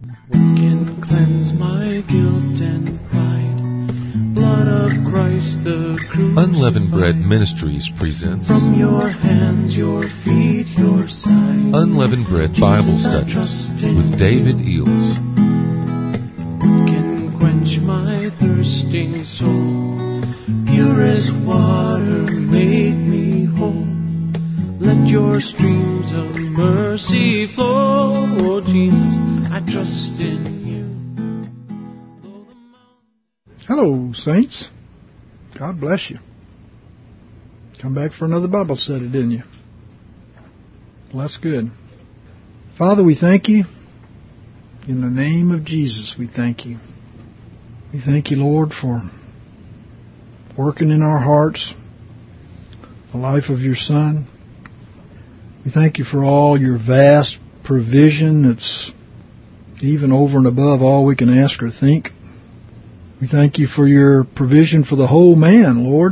What can cleanse my guilt and pride? Blood of Christ the crucified. Unleavened Bread Ministries presents From your hands, your feet, your side. Unleavened Bread Bible Studies with David Eels. What can quench my thirsting soul? Purest water make me whole. Let your streams of mercy flow. Oh Jesus, I trust in you. Hello, saints. God bless you. Come back for another Bible study, didn't you? Well, that's good. Father, we thank you. In the name of Jesus, we thank you. We thank you, Lord, for working in our hearts the life of your Son. We thank you for all your vast provision that's even over and above all we can ask or think. We thank you for your provision for the whole man, Lord.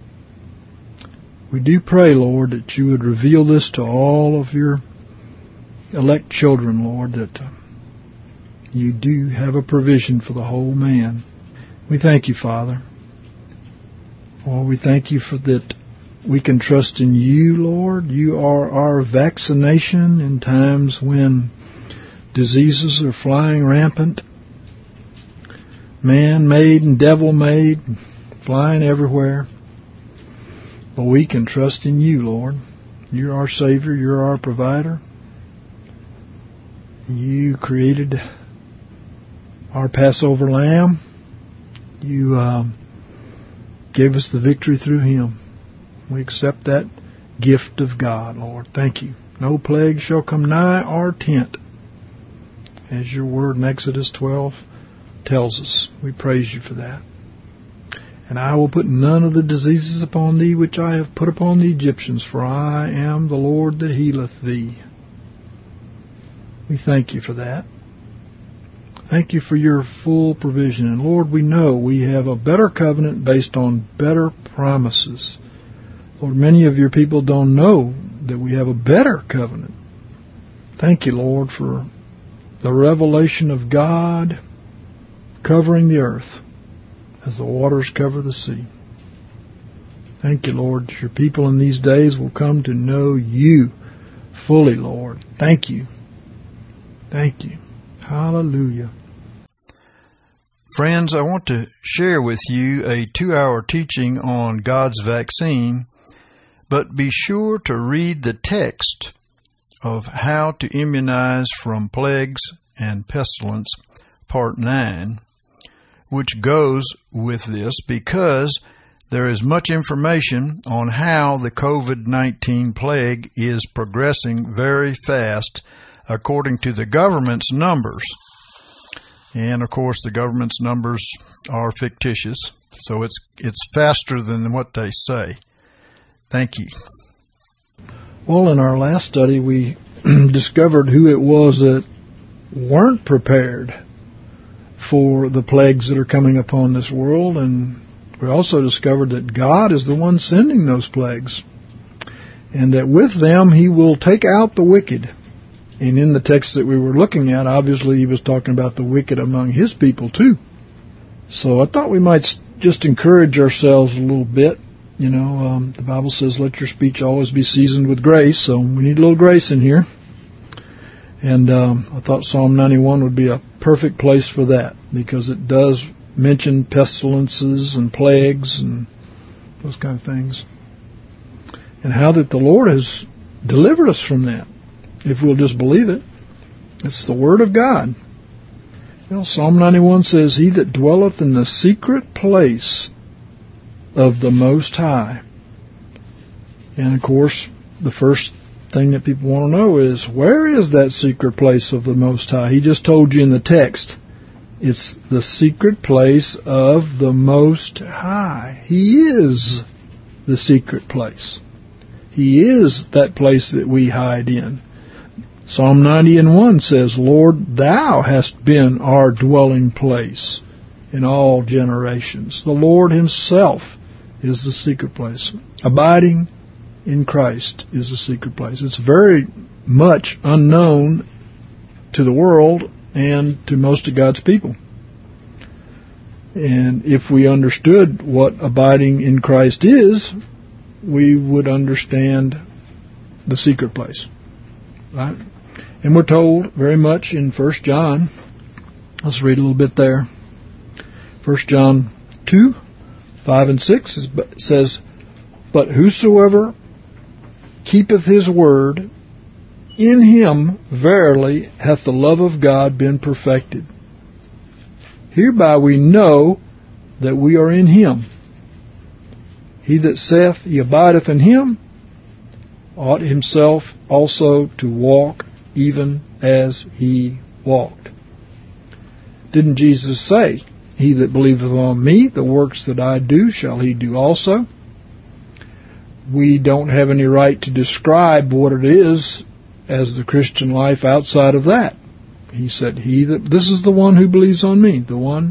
We do pray, Lord, that you would reveal this to all of your elect children, Lord, that you do have a provision for the whole man. We thank you, Father. Oh, we thank you for that we can trust in you, Lord. You are our vaccination in times when diseases are flying rampant. Man-made and devil-made, flying everywhere. But we can trust in you, Lord. You're our Savior. You're our provider. You created our Passover lamb. You gave us the victory through him. We accept that gift of God, Lord. Thank you. No plague shall come nigh our tent, as your word in Exodus 12 tells us. We praise you for that. And I will put none of the diseases upon thee which I have put upon the Egyptians, for I am the Lord that healeth thee. We thank you for that. Thank you for your full provision. And Lord, we know we have a better covenant based on better promises. Lord, many of your people don't know that we have a better covenant. Thank you, Lord, for the revelation of God covering the earth as the waters cover the sea. Thank you, Lord, that your people in these days will come to know you fully, Lord. Thank you. Thank you. Hallelujah. Friends, I want to share with you a 2-hour teaching on God's vaccine, but be sure to read the text of How to Immunize from Plagues and Pestilence, Part 9, which goes with this, because there is much information on how the COVID-19 plague is progressing very fast according to the government's numbers. And, of course, the government's numbers are fictitious, so it's faster than what they say. Thank you. Well, in our last study, we discovered who it was that weren't prepared for the plagues that are coming upon this world, and we also discovered that God is the one sending those plagues, and that with them he will take out the wicked. And in the text that we were looking at, obviously he was talking about the wicked among his people too. So I thought we might just encourage ourselves a little bit. You know, the Bible says, let your speech always be seasoned with grace, so we need a little grace in here. And I thought Psalm 91 would be a perfect place for that, because it does mention pestilences and plagues and those kind of things, and how that the Lord has delivered us from that, if we'll just believe it. It's the Word of God. You know, Psalm 91 says, he that dwelleth in the secret place of the Most High. And, of course, the first thing that people want to know is, where is that secret place of the Most High? He just told you in the text. It's the secret place of the Most High. He is the secret place. He is that place that we hide in. Psalm 90:1 says, Lord, thou hast been our dwelling place in all generations. The Lord himself is the secret place. Abiding in Christ is the secret place. It's very much unknown to the world and to most of God's people. And if we understood what abiding in Christ is, we would understand the secret place. Right? And we're told very much in 1 John, let's read a little bit there. 1 John 2, 5 and 6 says, "But whosoever keepeth his word, in him verily hath the love of God been perfected. Hereby we know that we are in him. He that saith he abideth in him ought himself also to walk even as he walked." Didn't Jesus say, "He that believeth on me, the works that I do shall he do also"? We don't have any right to describe what it is as the Christian life outside of that. He said, this is the one who believes on me, the one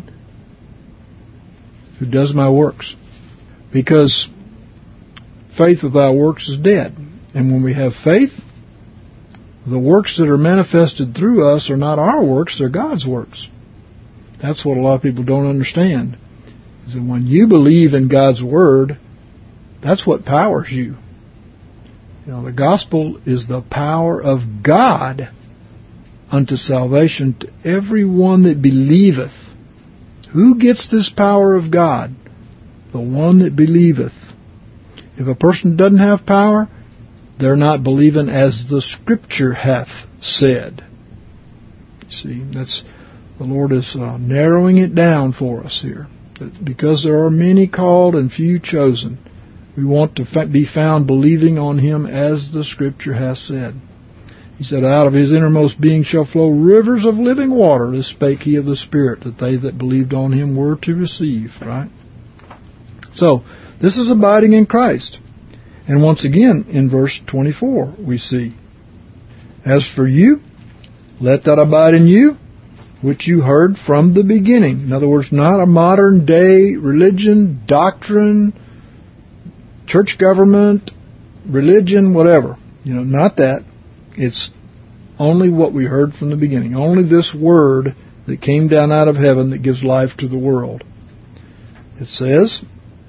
who does my works. Because faith without works is dead. And when we have faith, the works that are manifested through us are not our works, they're God's works. That's what a lot of people don't understand. Is that when you believe in God's Word, that's what powers you. You know, the gospel is the power of God unto salvation to every one that believeth. Who gets this power of God? The one that believeth. If a person doesn't have power, they're not believing as the Scripture hath said. See, the Lord is narrowing it down for us here. Because there are many called and few chosen, we want to be found believing on Him as the Scripture hath said. He said, "Out of his innermost being shall flow rivers of living water. This spake he of the Spirit, that they that believed on him were to receive." Right? So, this is abiding in Christ. And once again, in verse 24, we see, "As for you, let that abide in you, which you heard from the beginning." In other words, not a modern day religion, doctrine, church government, religion, whatever. Not that. It's only what we heard from the beginning. Only this Word that came down out of heaven that gives life to the world. It says,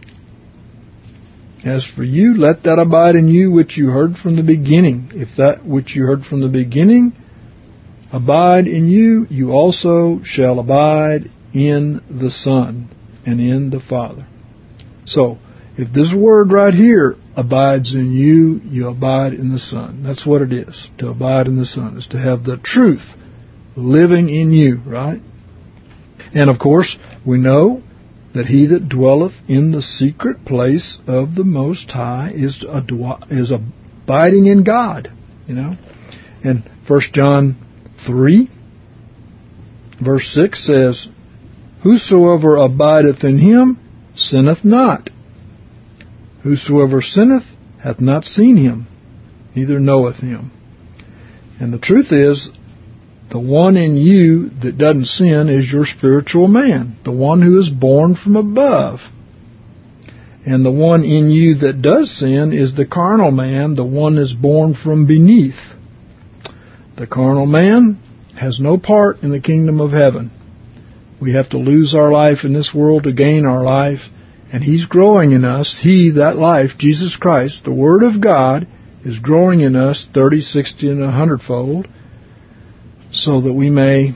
"As for you, let that abide in you which you heard from the beginning. If that which you heard from the beginning abide in you, you also shall abide in the Son and in the Father." So, if this Word right here abides in you, you abide in the Son. That's what it is. To abide in the Son is to have the truth living in you, right? And of course, we know that he that dwelleth in the secret place of the Most High is abiding in God, And 1 John 3, verse 6 says, "Whosoever abideth in him sinneth not. Whosoever sinneth hath not seen him, neither knoweth him." And the truth is, the one in you that doesn't sin is your spiritual man, the one who is born from above. And the one in you that does sin is the carnal man, the one that's born from beneath. The carnal man has no part in the kingdom of heaven. We have to lose our life in this world to gain our life. And He's growing in us. He, that life, Jesus Christ, the Word of God, is growing in us 30, 60, and 100-fold, so that we may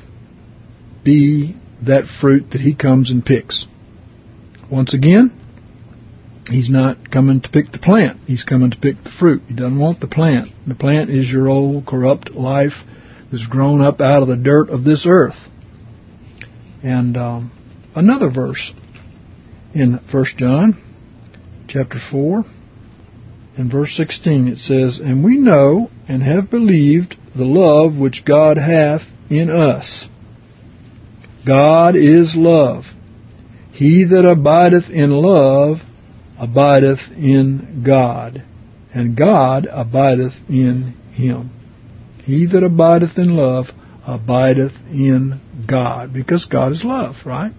be that fruit that He comes and picks. Once again, He's not coming to pick the plant. He's coming to pick the fruit. He doesn't want the plant. The plant is your old, corrupt life that's grown up out of the dirt of this earth. And another verse in 1 John chapter 4 and verse 16, it says, "And we know and have believed the love which God hath in us. God is love. He that abideth in love abideth in God, and God abideth in him." He that abideth in love abideth in God, because God is love, right?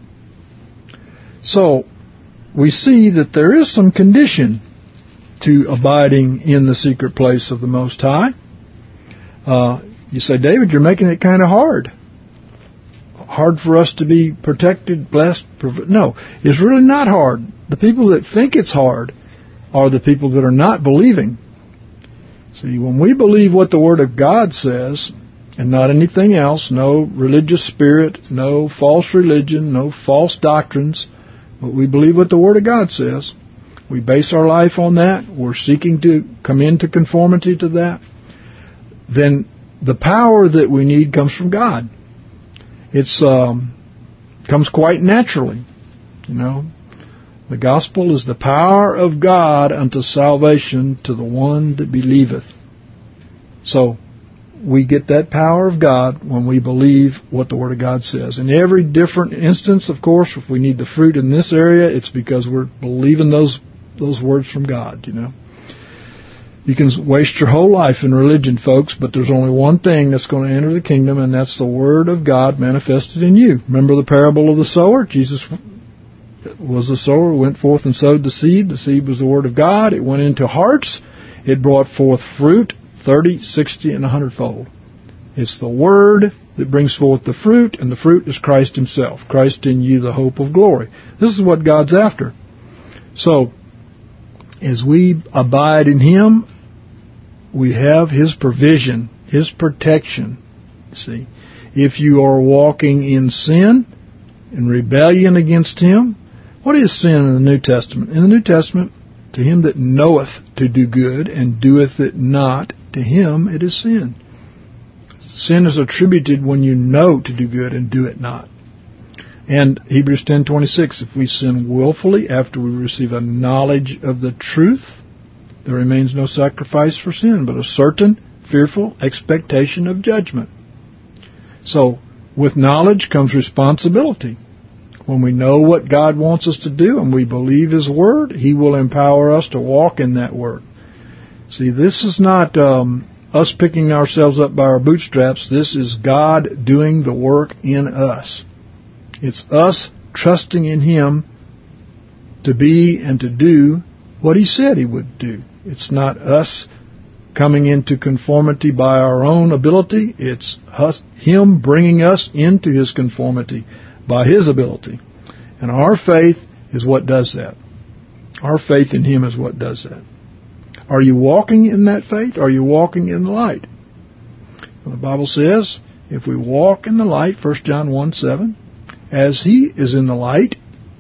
So, we see that there is some condition to abiding in the secret place of the Most High. You say, "David, you're making it kind of hard." hard for us to be protected, blessed? No, it's really not hard. The people that think it's hard are the people that are not believing. See, when we believe what the Word of God says, and not anything else, no religious spirit, no false religion, no false doctrines, but we believe what the Word of God says, we base our life on that, we're seeking to come into conformity to that, then the power that we need comes from God. It's comes quite naturally, you know. The gospel is the power of God unto salvation to the one that believeth. So, we get that power of God when we believe what the Word of God says. In every different instance, of course, if we need the fruit in this area, it's because we're believing those words from God, you know. You can waste your whole life in religion, folks, but there's only one thing that's going to enter the kingdom, and that's the Word of God manifested in you. Remember the parable of the sower? Jesus was the sower, went forth and sowed the seed. The seed was the Word of God. It went into hearts. It brought forth fruit, 30, 60, and 100-fold. It's the Word that brings forth the fruit, and the fruit is Christ Himself. Christ in you, the hope of glory. This is what God's after. So, as we abide in Him, we have His provision, His protection. See, if you are walking in sin, in rebellion against Him, what is sin in the New Testament? In the New Testament, to him that knoweth to do good and doeth it not, to him it is sin. Sin is attributed when you know to do good and do it not. And Hebrews 10:26, if we sin willfully after we receive a knowledge of the truth, there remains no sacrifice for sin, but a certain fearful expectation of judgment. So, with knowledge comes responsibility. When we know what God wants us to do and we believe His Word, He will empower us to walk in that Word. See, this is not us picking ourselves up by our bootstraps. This is God doing the work in us. It's us trusting in Him to be and to do what He said He would do. It's not us coming into conformity by our own ability. It's Him bringing us into His conformity by His ability. And our faith is what does that. Our faith in Him is what does that. Are you walking in that faith? Are you walking in the light? Well, the Bible says, if we walk in the light, 1 John 1:7, as He is in the light,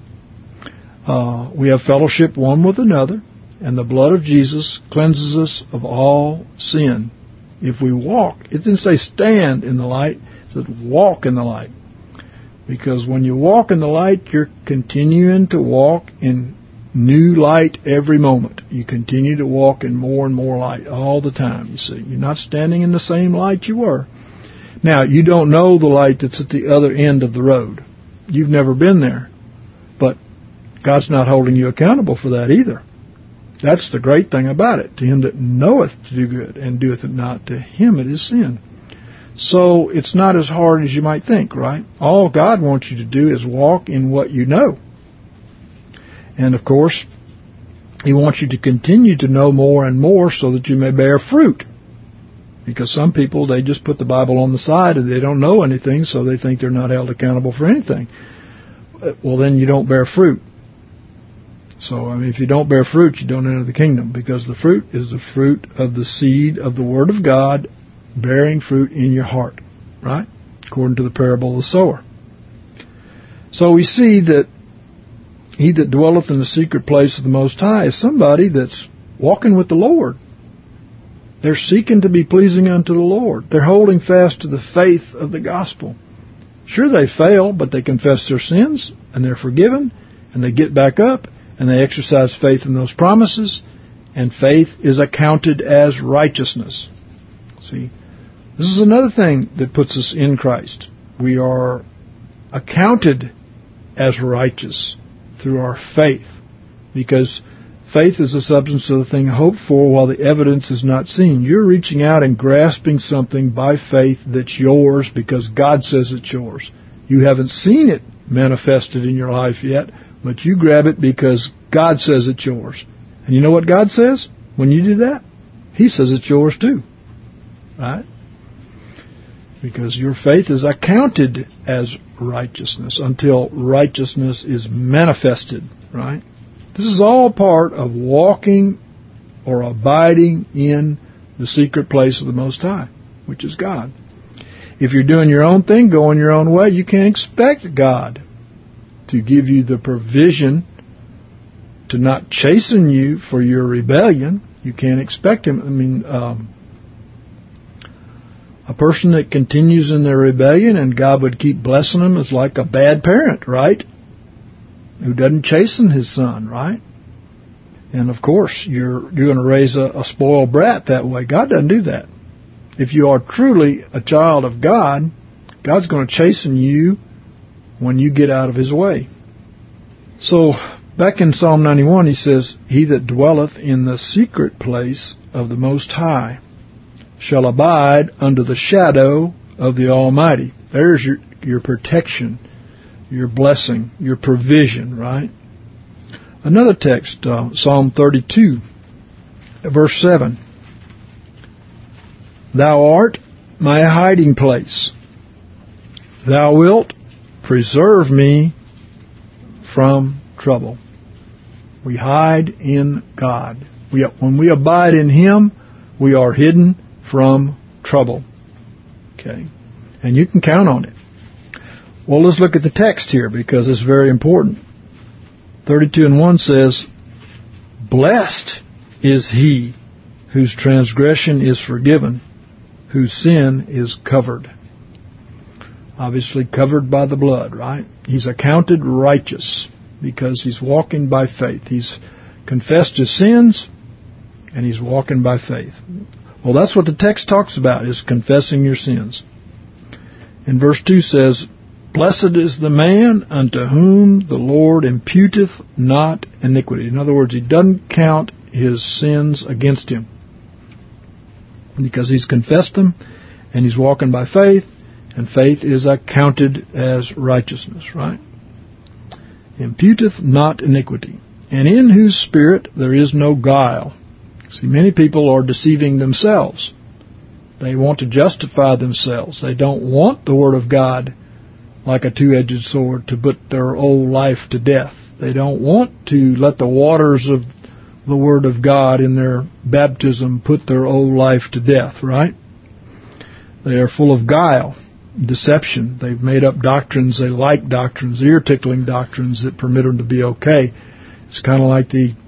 we have fellowship one with another, and the blood of Jesus cleanses us of all sin. If we walk, it didn't say stand in the light, it said walk in the light. Because when you walk in the light, you're continuing to walk in new light every moment. You continue to walk in more and more light all the time, you see. You're not standing in the same light you were. Now, you don't know the light that's at the other end of the road. You've never been there. But God's not holding you accountable for that either. That's the great thing about it. To him that knoweth to do good and doeth it not, to him it is sin. So it's not as hard as you might think, right? All God wants you to do is walk in what you know. And of course, He wants you to continue to know more and more so that you may bear fruit. Because some people, they just put the Bible on the side and they don't know anything, so they think they're not held accountable for anything. Well, then you don't bear fruit. So, I mean, if you don't bear fruit, you don't enter the kingdom, because the fruit is the fruit of the seed of the Word of God bearing fruit in your heart, right? According to the parable of the sower. So we see that he that dwelleth in the secret place of the Most High is somebody that's walking with the Lord. They're seeking to be pleasing unto the Lord. They're holding fast to the faith of the gospel. Sure, they fail, but they confess their sins, and they're forgiven, and they get back up, and they exercise faith in those promises, and faith is accounted as righteousness. See, this is another thing that puts us in Christ. We are accounted as righteous through our faith, because faith is the substance of the thing hoped for, while the evidence is not seen. You're reaching out and grasping something by faith that's yours because God says it's yours. You haven't seen it manifested in your life yet, but you grab it because God says it's yours. And you know what God says? When you do that, He says it's yours too. Right? Because your faith is accounted as righteousness until righteousness is manifested, right? This is all part of walking or abiding in the secret place of the Most High, which is God. If you're doing your own thing, going your own way, you can't expect God to give you the provision to not chasten you for your rebellion. You can't expect Him. A person that continues in their rebellion and God would keep blessing them is like a bad parent, right? Who doesn't chasten his son, right? And of course, you're going to raise a spoiled brat that way. God doesn't do that. If you are truly a child of God, God's going to chasten you when you get out of His way. So, back in Psalm 91, he says, "He that dwelleth in the secret place of the Most High shall abide under the shadow of the Almighty." There's your protection, your blessing, your provision, right? Another text, Psalm 32, verse 7. "Thou art my hiding place. Thou wilt preserve me from trouble." We hide in God. When we abide in Him, we are hidden from trouble. Okay? And you can count on it. Well, let's look at the text here because it's very important. 32:1 says, "Blessed is he whose transgression is forgiven, whose sin is covered." Obviously covered by the blood, right? He's accounted righteous because he's walking by faith. He's confessed his sins and he's walking by faith. Well, that's what the text talks about, is confessing your sins. And verse 2 says, "Blessed is the man unto whom the Lord imputeth not iniquity." In other words, He doesn't count his sins against him because he's confessed them and he's walking by faith, and faith is accounted as righteousness, right? Imputeth not iniquity, and in whose spirit there is no guile. See, many people are deceiving themselves. They want to justify themselves. They don't want the Word of God, like a two-edged sword, to put their old life to death. They don't want to let the waters of the Word of God in their baptism put their old life to death, right? They are full of guile, deception. They've made up doctrines. They like doctrines, ear-tickling doctrines that permit them to be okay. It's kind of like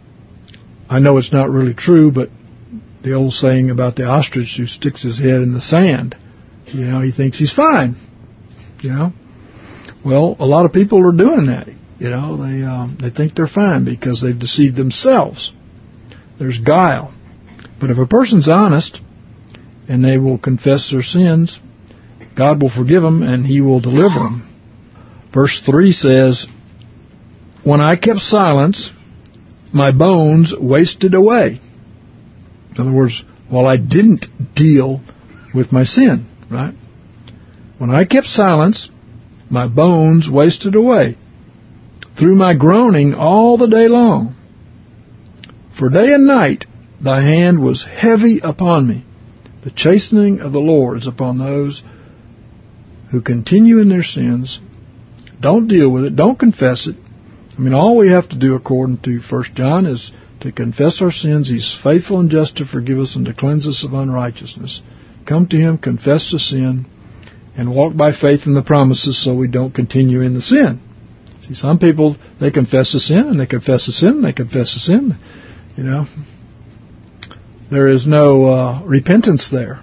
I know it's not really true, but the old saying about the ostrich who sticks his head in the sand. You know, he thinks he's fine. You know? Well, a lot of people are doing that. You know, they think they're fine because they've deceived themselves. There's guile. But if a person's honest and they will confess their sins, God will forgive them and He will deliver them. Verse 3 says, "When I kept silence, my bones wasted away." In other words, while I didn't deal with my sin, right? When I kept silence, my bones wasted away through my groaning all the day long. For day and night thy hand was heavy upon me. The chastening of the Lord is upon those who continue in their sins. Don't deal with it. Don't confess it. I mean, all we have to do, according to 1 John, is to confess our sins. He's faithful and just to forgive us and to cleanse us of unrighteousness. Come to Him, confess the sin, and walk by faith in the promises so we don't continue in the sin. See, some people, they confess the sin, and they confess the sin, and they confess the sin. You know, there is no repentance there.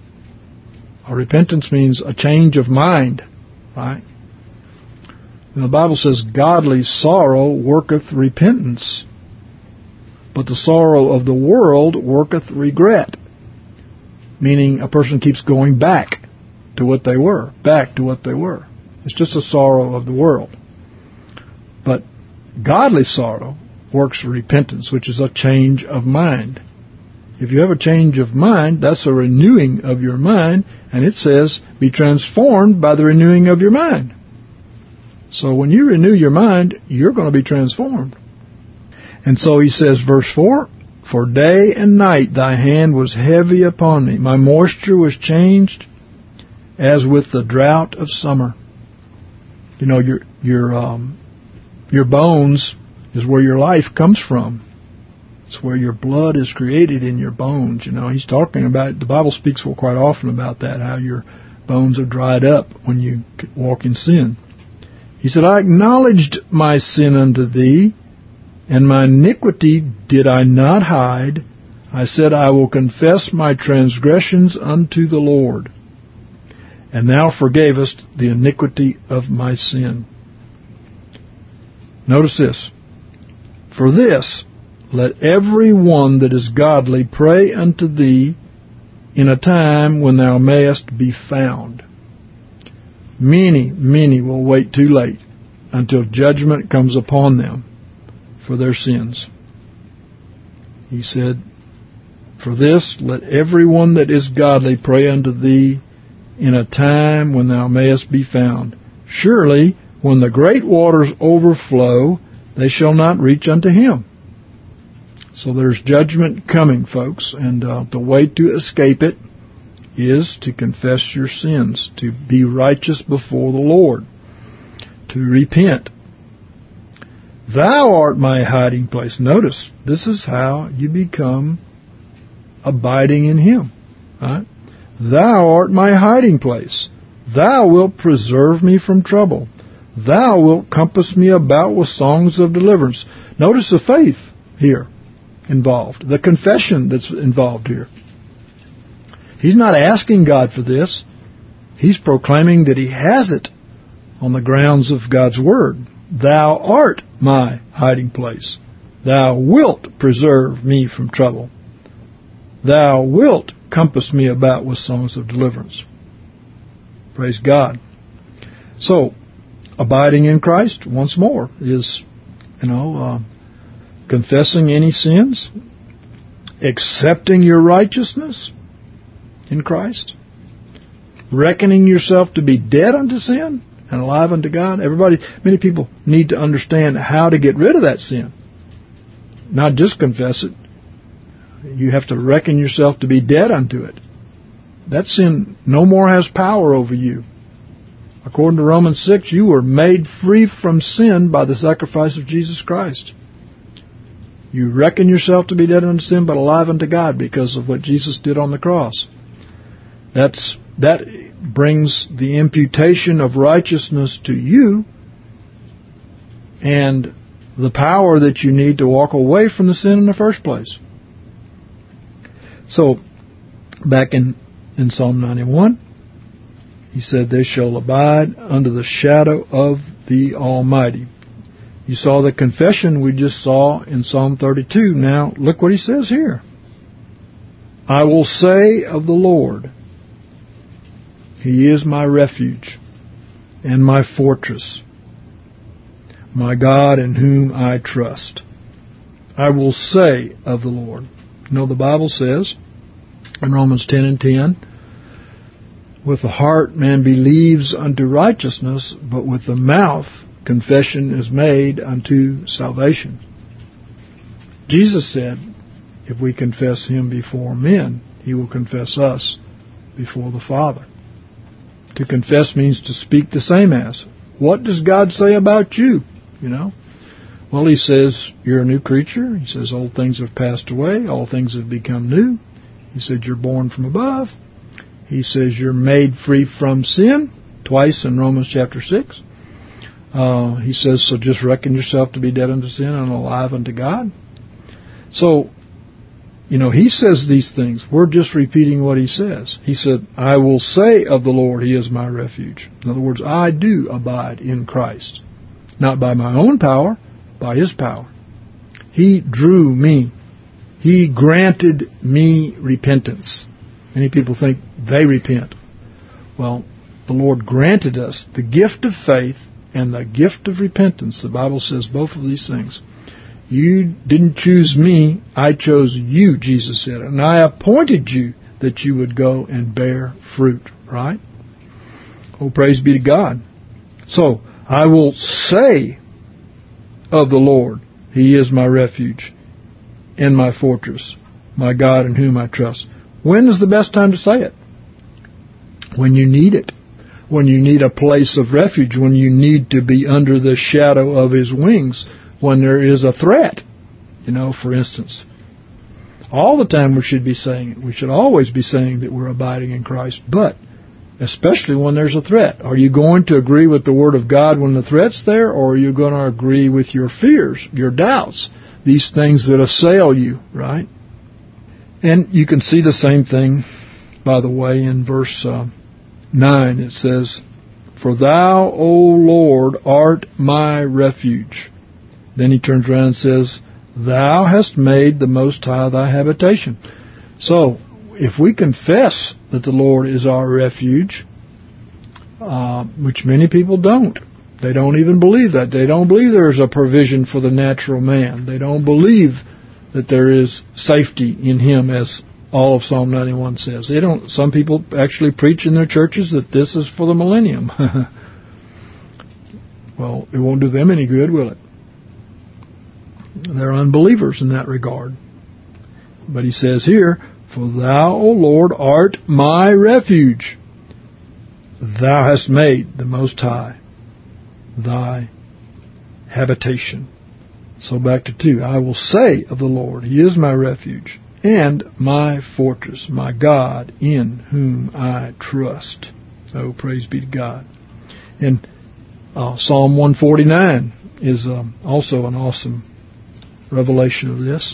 A repentance means a change of mind, right? And the Bible says, "Godly sorrow worketh repentance, but the sorrow of the world worketh regret." Meaning a person keeps going back to what they were, It's just a sorrow of the world. But godly sorrow works repentance, which is a change of mind. If you have a change of mind, that's a renewing of your mind, and it says, "Be transformed by the renewing of your mind." So when you renew your mind, you're going to be transformed. And so he says, verse 4, "For day and night thy hand was heavy upon me. My moisture was changed, as with the drought of summer. You know, your bones is where your life comes from. It's where your blood is created in your bones. You know, he's talking about, the Bible speaks quite often about that, how your bones are dried up when you walk in sin. He said, I acknowledged my sin unto thee, and my iniquity did I not hide. I said, I will confess my transgressions unto the Lord. And thou forgavest the iniquity of my sin. Notice this. For this, let every one that is godly pray unto thee in a time when thou mayest be found. Many will wait too late until judgment comes upon them for their sins. He said, for this, let every one that is godly pray unto thee in a time when thou mayest be found. Surely, when the great waters overflow, they shall not reach unto him. So there's judgment coming, folks, and the way to escape it is to confess your sins, to be righteous before the Lord, to repent. Thou art my hiding place. Notice, this is how you become abiding in him. Right? Thou art my hiding place. Thou wilt preserve me from trouble. Thou wilt compass me about with songs of deliverance. Notice the faith here involved, the confession that's involved here. He's not asking God for this. He's proclaiming that he has it on the grounds of God's word. Thou art my hiding place. Thou wilt preserve me from trouble. Thou wilt compass me about with songs of deliverance. Praise God. So, abiding in Christ, once more, is, confessing any sins, accepting your righteousness in Christ, reckoning yourself to be dead unto sin and alive unto God. Many people need to understand how to get rid of that sin. Not just confess it. You have to reckon yourself to be dead unto it. That sin no more has power over you. According to Romans 6, you were made free from sin by the sacrifice of Jesus Christ. You reckon yourself to be dead unto sin, but alive unto God because of what Jesus did on the cross. That brings the imputation of righteousness to you and the power that you need to walk away from the sin in the first place. So, back in Psalm 91, he said, they shall abide under the shadow of the Almighty. You saw the confession we just saw in Psalm 32. Now, look what he says here. I will say of the Lord, he is my refuge and my fortress, my God in whom I trust. I will say of the Lord. You know, the Bible says in Romans 10:10, with the heart man believes unto righteousness, but with the mouth confession is made unto salvation. Jesus said, if we confess him before men, he will confess us before the Father. To confess means to speak the same as. What does God say about you? Well, he says, you're a new creature. He says, old things have passed away. All things have become new. He said, you're born from above. He says, you're made free from sin, twice in Romans chapter 6. He says, so just reckon yourself to be dead unto sin and alive unto God. So, he says these things. We're just repeating what he says. He said, I will say of the Lord, he is my refuge. In other words, I do abide in Christ. Not by my own power, by his power. He drew me. He granted me repentance. Many people think they repent. Well, the Lord granted us the gift of faith and the gift of repentance. The Bible says both of these things. You didn't choose me, I chose you, Jesus said. And I appointed you that you would go and bear fruit. Right? Oh, praise be to God. So, I will say of the Lord, he is my refuge and my fortress, my God in whom I trust. When is the best time to say it? when you need it, when you need a place of refuge, when you need to be under the shadow of His wings, when there is a threat, for instance. All the time we should be saying it. We should always be saying that we're abiding in Christ, but especially when there's a threat. Are you going to agree with the Word of God when the threat's there, or are you going to agree with your fears, your doubts, these things that assail you, right? And you can see the same thing, by the way, in verse 9. It says, "For thou, O Lord, art my refuge." Then he turns around and says, "Thou hast made the Most High thy habitation." So, if we confess that the Lord is our refuge, which many people don't. They don't even believe that. They don't believe there's a provision for the natural man. They don't believe that there is safety in Him, as all of Psalm 91 says. Some people actually preach in their churches that this is for the millennium. Well, it won't do them any good, will it? They're unbelievers in that regard. But he says here, "For thou, O Lord, art my refuge. Thou hast made the Most High thy habitation." So back to 2. "I will say of the Lord, He is my refuge and my fortress, my God in whom I trust." Oh, praise be to God. And Psalm 149 is also an awesome revelation of this.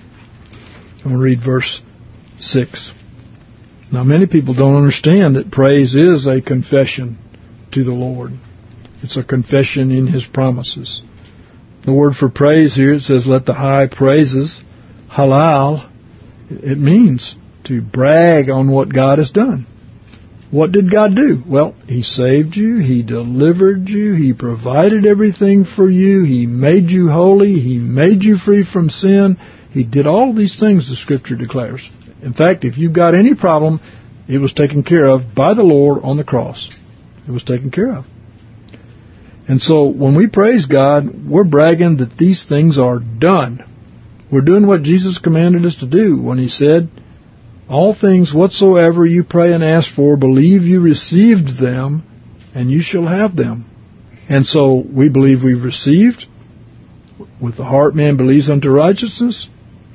I'm going to read verse 6. Now, many people don't understand that praise is a confession to the Lord. It's a confession in His promises. The word for praise here, it says, "Let the high praises," halal. It means to brag on what God has done. What did God do? Well, He saved you. He delivered you. He provided everything for you. He made you holy. He made you free from sin. He did all these things, the Scripture declares. In fact, if you've got any problem, it was taken care of by the Lord on the cross. It was taken care of. And so when we praise God, we're bragging that these things are done. We're doing what Jesus commanded us to do when He said, "All things whatsoever you pray and ask for, believe you received them, and you shall have them." And so we believe we've received. With the heart man believes unto righteousness,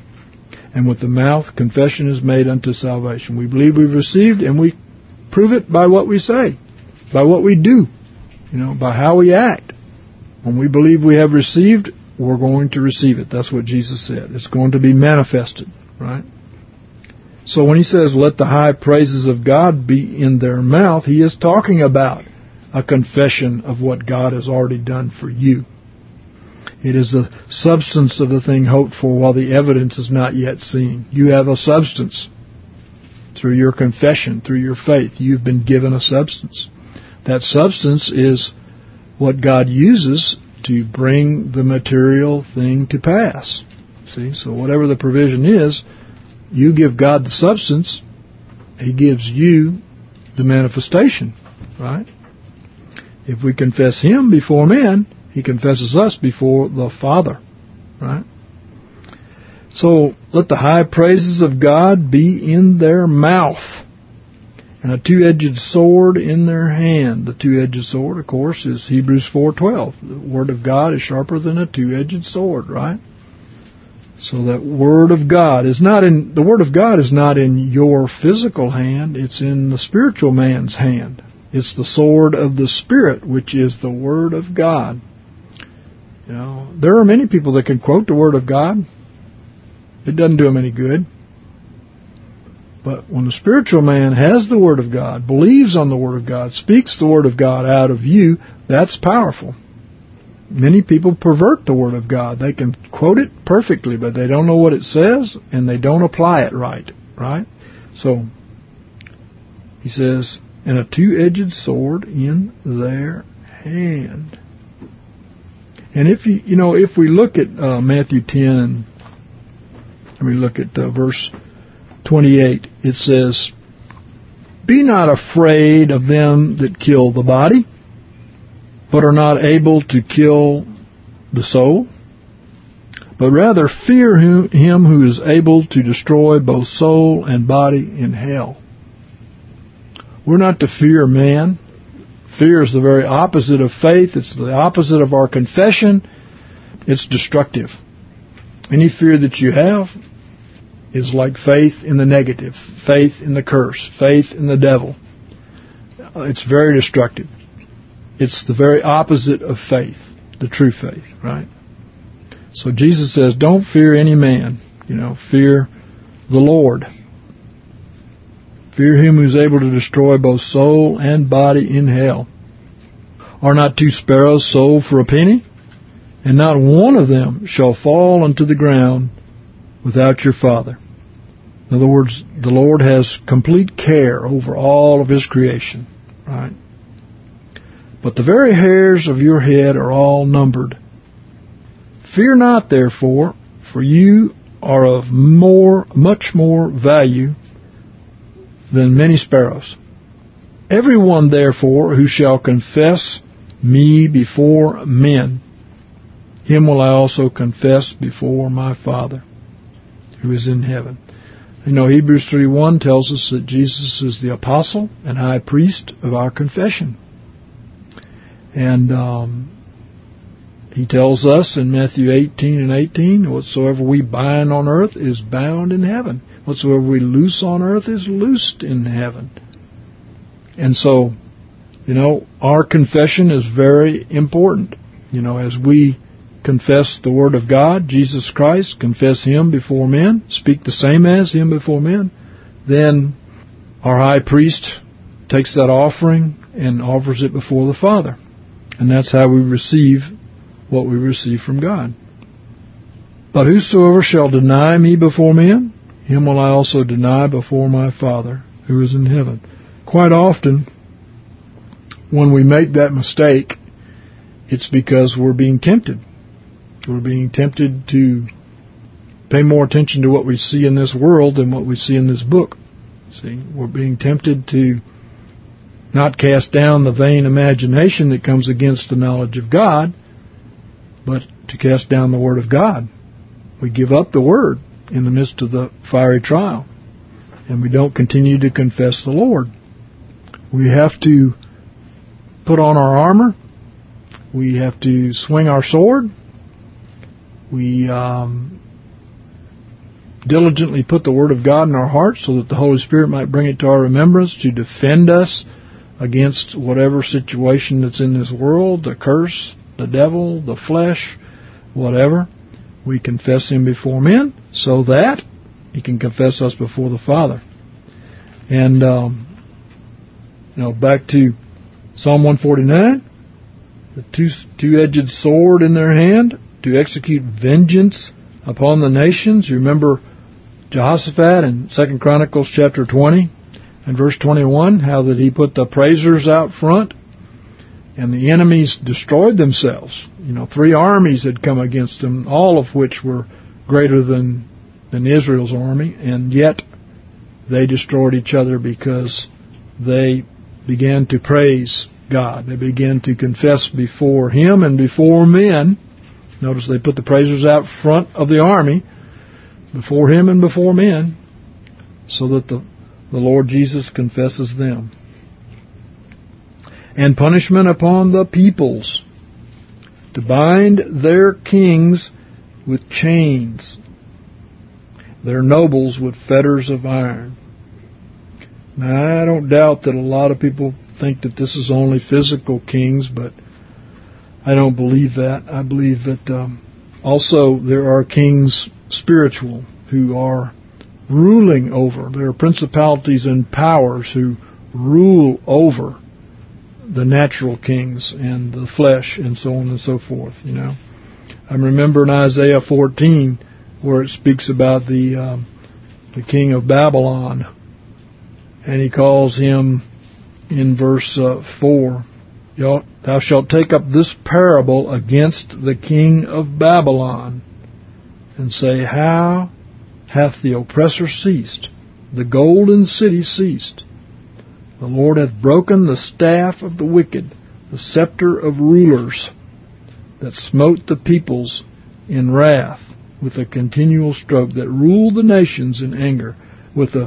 and with the mouth confession is made unto salvation. We believe we've received, and we prove it by what we say, by what we do, by how we act. When we believe we have received, we're going to receive it. That's what Jesus said. It's going to be manifested, right? So when He says, "Let the high praises of God be in their mouth," He is talking about a confession of what God has already done for you. It is the substance of the thing hoped for while the evidence is not yet seen. You have a substance. Through your confession, through your faith, you've been given a substance. That substance is what God uses to bring the material thing to pass. See, so whatever the provision is, you give God the substance, He gives you the manifestation, right? If we confess Him before men, He confesses us before the Father, right? So, let the high praises of God be in their mouth, and a two-edged sword in their hand. The two-edged sword, of course, is Hebrews 4:12. The Word of God is sharper than a two-edged sword, right? So that Word of God is the Word of God is not in your physical hand, it's in the spiritual man's hand. It's the sword of the Spirit, which is the Word of God. There are many people that can quote the Word of God. It doesn't do them any good. But when the spiritual man has the Word of God, believes on the Word of God, speaks the Word of God out of you, that's powerful. Many people pervert the Word of God. They can quote it perfectly, but they don't know what it says, and they don't apply it right? So, he says, and a two-edged sword in their hand. And if we look at Matthew 10, and we look at verse 28, it says, "Be not afraid of them that kill the body, but are not able to kill the soul, but rather fear him who is able to destroy both soul and body in hell." We're not to fear man. Fear is the very opposite of faith. It's the opposite of our confession. It's destructive. Any fear that you have is like faith in the negative, faith in the curse, faith in the devil. It's very destructive. It's the very opposite of faith, the true faith, right? So Jesus says, don't fear any man. Fear the Lord. Fear him who's able to destroy both soul and body in hell. Are not 2 sparrows sold for a penny? And not one of them shall fall unto the ground without your Father. In other words, the Lord has complete care over all of His creation, right? But the very hairs of your head are all numbered. Fear not, therefore, for you are of much more value than many sparrows. Every one, therefore, who shall confess me before men, him will I also confess before my Father, who is in heaven. Hebrews 3:1 tells us that Jesus is the apostle and high priest of our confession. And he tells us in Matthew 18:18, whatsoever we bind on earth is bound in heaven. Whatsoever we loose on earth is loosed in heaven. And so, our confession is very important. As we confess the Word of God, Jesus Christ, confess Him before men, speak the same as Him before men, then our high priest takes that offering and offers it before the Father. And that's how we receive what we receive from God. But whosoever shall deny me before men, him will I also deny before my Father, who is in heaven. Quite often, when we make that mistake, it's because we're being tempted. We're being tempted to pay more attention to what we see in this world than what we see in this book. See, we're being tempted to not cast down the vain imagination that comes against the knowledge of God, but to cast down the Word of God. We give up the Word in the midst of the fiery trial, and we don't continue to confess the Lord. We have to put on our armor. We have to swing our sword. We diligently put the Word of God in our hearts so that the Holy Spirit might bring it to our remembrance to defend us against whatever situation that's in this world, the curse, the devil, the flesh, whatever. We confess Him before men so that He can confess us before the Father. And, back to Psalm 149, the two-edged sword in their hand to execute vengeance upon the nations. You remember Jehoshaphat in 2 Chronicles chapter 20 and verse 21, how that he put the praisers out front and the enemies destroyed themselves. 3 armies had come against them, all of which were greater than Israel's army, and yet they destroyed each other because they began to praise God. They began to confess before Him and before men. Notice they put the praisers out front of the army, before Him and before men, so that the Lord Jesus confesses them. And punishment upon the peoples, to bind their kings with chains, their nobles with fetters of iron. Now, I don't doubt that a lot of people think that this is only physical kings, but I don't believe that. I believe that also there are kings spiritual who are ruling over. There are principalities and powers who rule over the natural kings and the flesh and so on and so forth. I remember in Isaiah 14 where it speaks about the king of Babylon, and he calls him in verse 4, thou shalt take up this parable against the king of Babylon, and say, how hath the oppressor ceased? The golden city ceased. The Lord hath broken the staff of the wicked, the scepter of rulers, that smote the peoples in wrath with a continual stroke, that ruled the nations in anger with a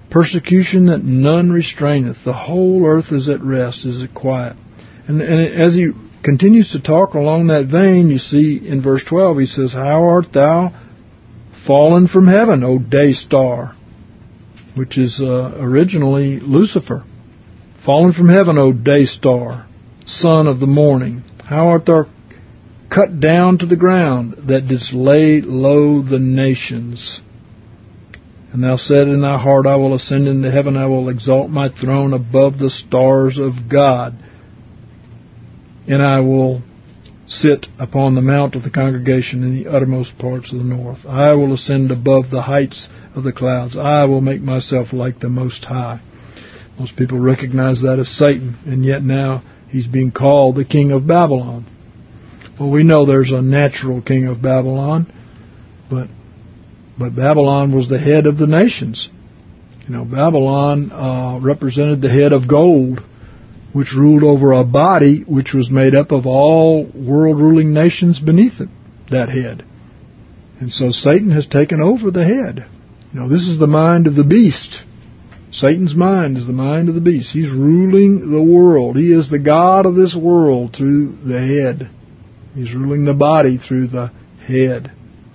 persecution that none restraineth. The whole earth is at rest, is at quiet. And as he continues to talk along that vein, you see in verse 12, he says, How art thou fallen from heaven, O day star? Which is originally Lucifer. Fallen from heaven, O day star, son of the morning. How art thou cut down to the ground, that didst lay low the nations? And thou said in thy heart, I will ascend into heaven, I will exalt my throne above the stars of God, and I will sit upon the mount of the congregation in the uttermost parts of the north. I will ascend above the heights of the clouds. I will make myself like the Most High. Most people recognize that as Satan, and yet now he's being called the king of Babylon. Well, we know there's a natural king of Babylon, but Babylon was the head of the nations. You know, Babylon represented the head of gold, which ruled over a body which was made up of all world-ruling nations beneath it, that head. And so Satan has taken over the head. You know, this is the mind of the beast. Satan's mind is the mind of the beast. He's ruling the world. He is the god of this world through the head. He's ruling the body through the head.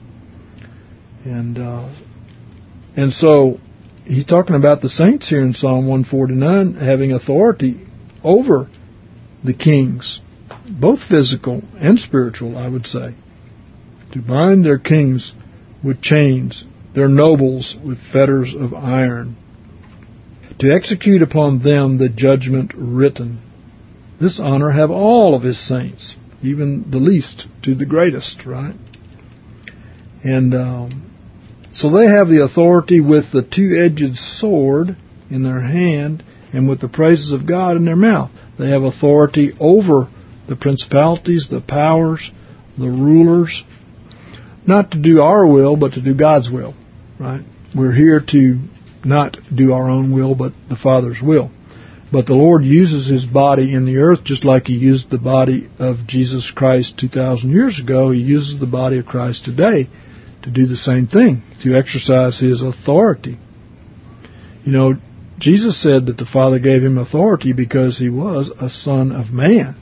And so he's talking about the saints here in Psalm 149 having authority over the kings, both physical and spiritual, I would say, to bind their kings with chains, their nobles with fetters of iron, to execute upon them the judgment written. This honor have all of his saints, even the least to the greatest, right? And so they have the authority with the two-edged sword in their hand and with the praises of God in their mouth. They have authority over the principalities, the powers, the rulers, not to do our will, but to do God's will, right? We're here to not do our own will, but the Father's will. But the Lord uses His body in the earth just like He used the body of Jesus Christ 2,000 years ago. He uses the body of Christ today to do the same thing, to exercise His authority. You know, Jesus said that the Father gave Him authority because He was a Son of Man,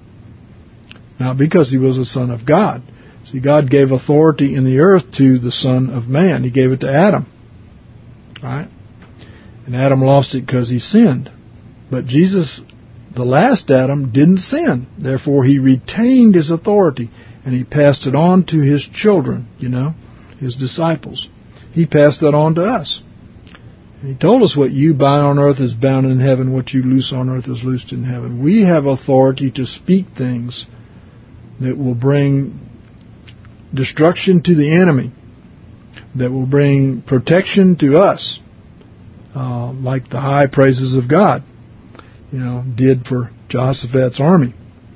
not because He was a Son of God. See, God gave authority in the earth to the Son of Man. He gave it to Adam, right? And Adam lost it because he sinned. But Jesus, the last Adam, didn't sin. Therefore, He retained His authority, and He passed it on to His children, you know, His disciples. He passed that on to us. And He told us what you bind on earth is bound in heaven, what you loose on earth is loosed in heaven. We have authority to speak things that will bring destruction to the enemy, that will bring protection to us, like the high praises of God, you know, did for Jehoshaphat's army.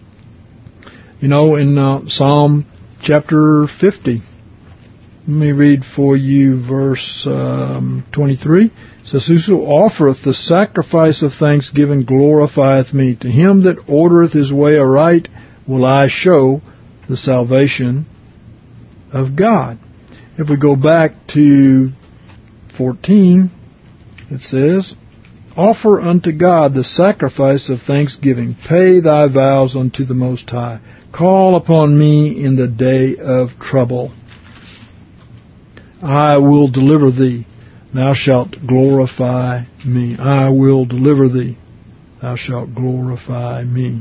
You know, in Psalm chapter 50, let me read for you verse 23. It says, Whoso offereth the sacrifice of thanksgiving glorifieth me. To him that ordereth his way aright will I show the salvation of God. If we go back to 14, it says, Offer unto God the sacrifice of thanksgiving. Pay thy vows unto the Most High. Call upon me in the day of trouble. I will deliver thee. Thou shalt glorify me. I will deliver thee. Thou shalt glorify me.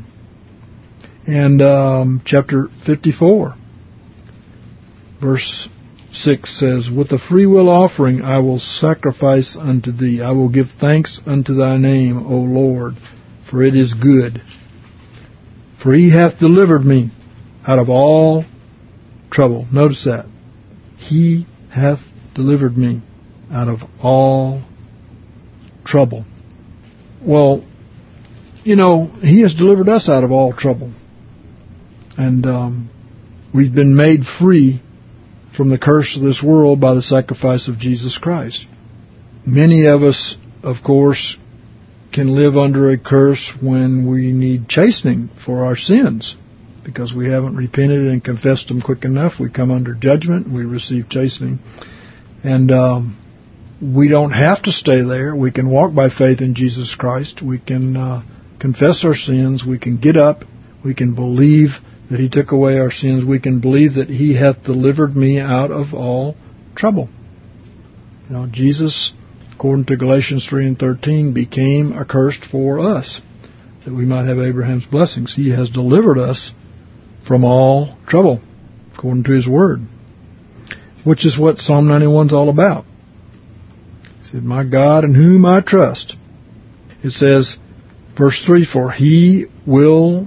And chapter 54, verse 6 says, With a freewill offering I will sacrifice unto thee. I will give thanks unto thy name, O Lord, for it is good. For He hath delivered me out of all trouble. Notice that. He hath delivered me out of all trouble. Well, you know, He has delivered us out of all trouble. And we've been made free from the curse of this world by the sacrifice of Jesus Christ. Many of us, of course, can live under a curse when we need chastening for our sins. Because we haven't repented and confessed them quick enough, we come under judgment and we receive chastening. And we don't have to stay there. We can walk by faith in Jesus Christ. We can confess our sins. We can get up. We can believe that He took away our sins. We can believe that He hath delivered me out of all trouble. You know, Jesus, according to Galatians 3:13, became accursed for us, that we might have Abraham's blessings. He has delivered us from all trouble, according to His Word, which is what Psalm 91 is all about. He said, my God in whom I trust. It says, verse 3, for He will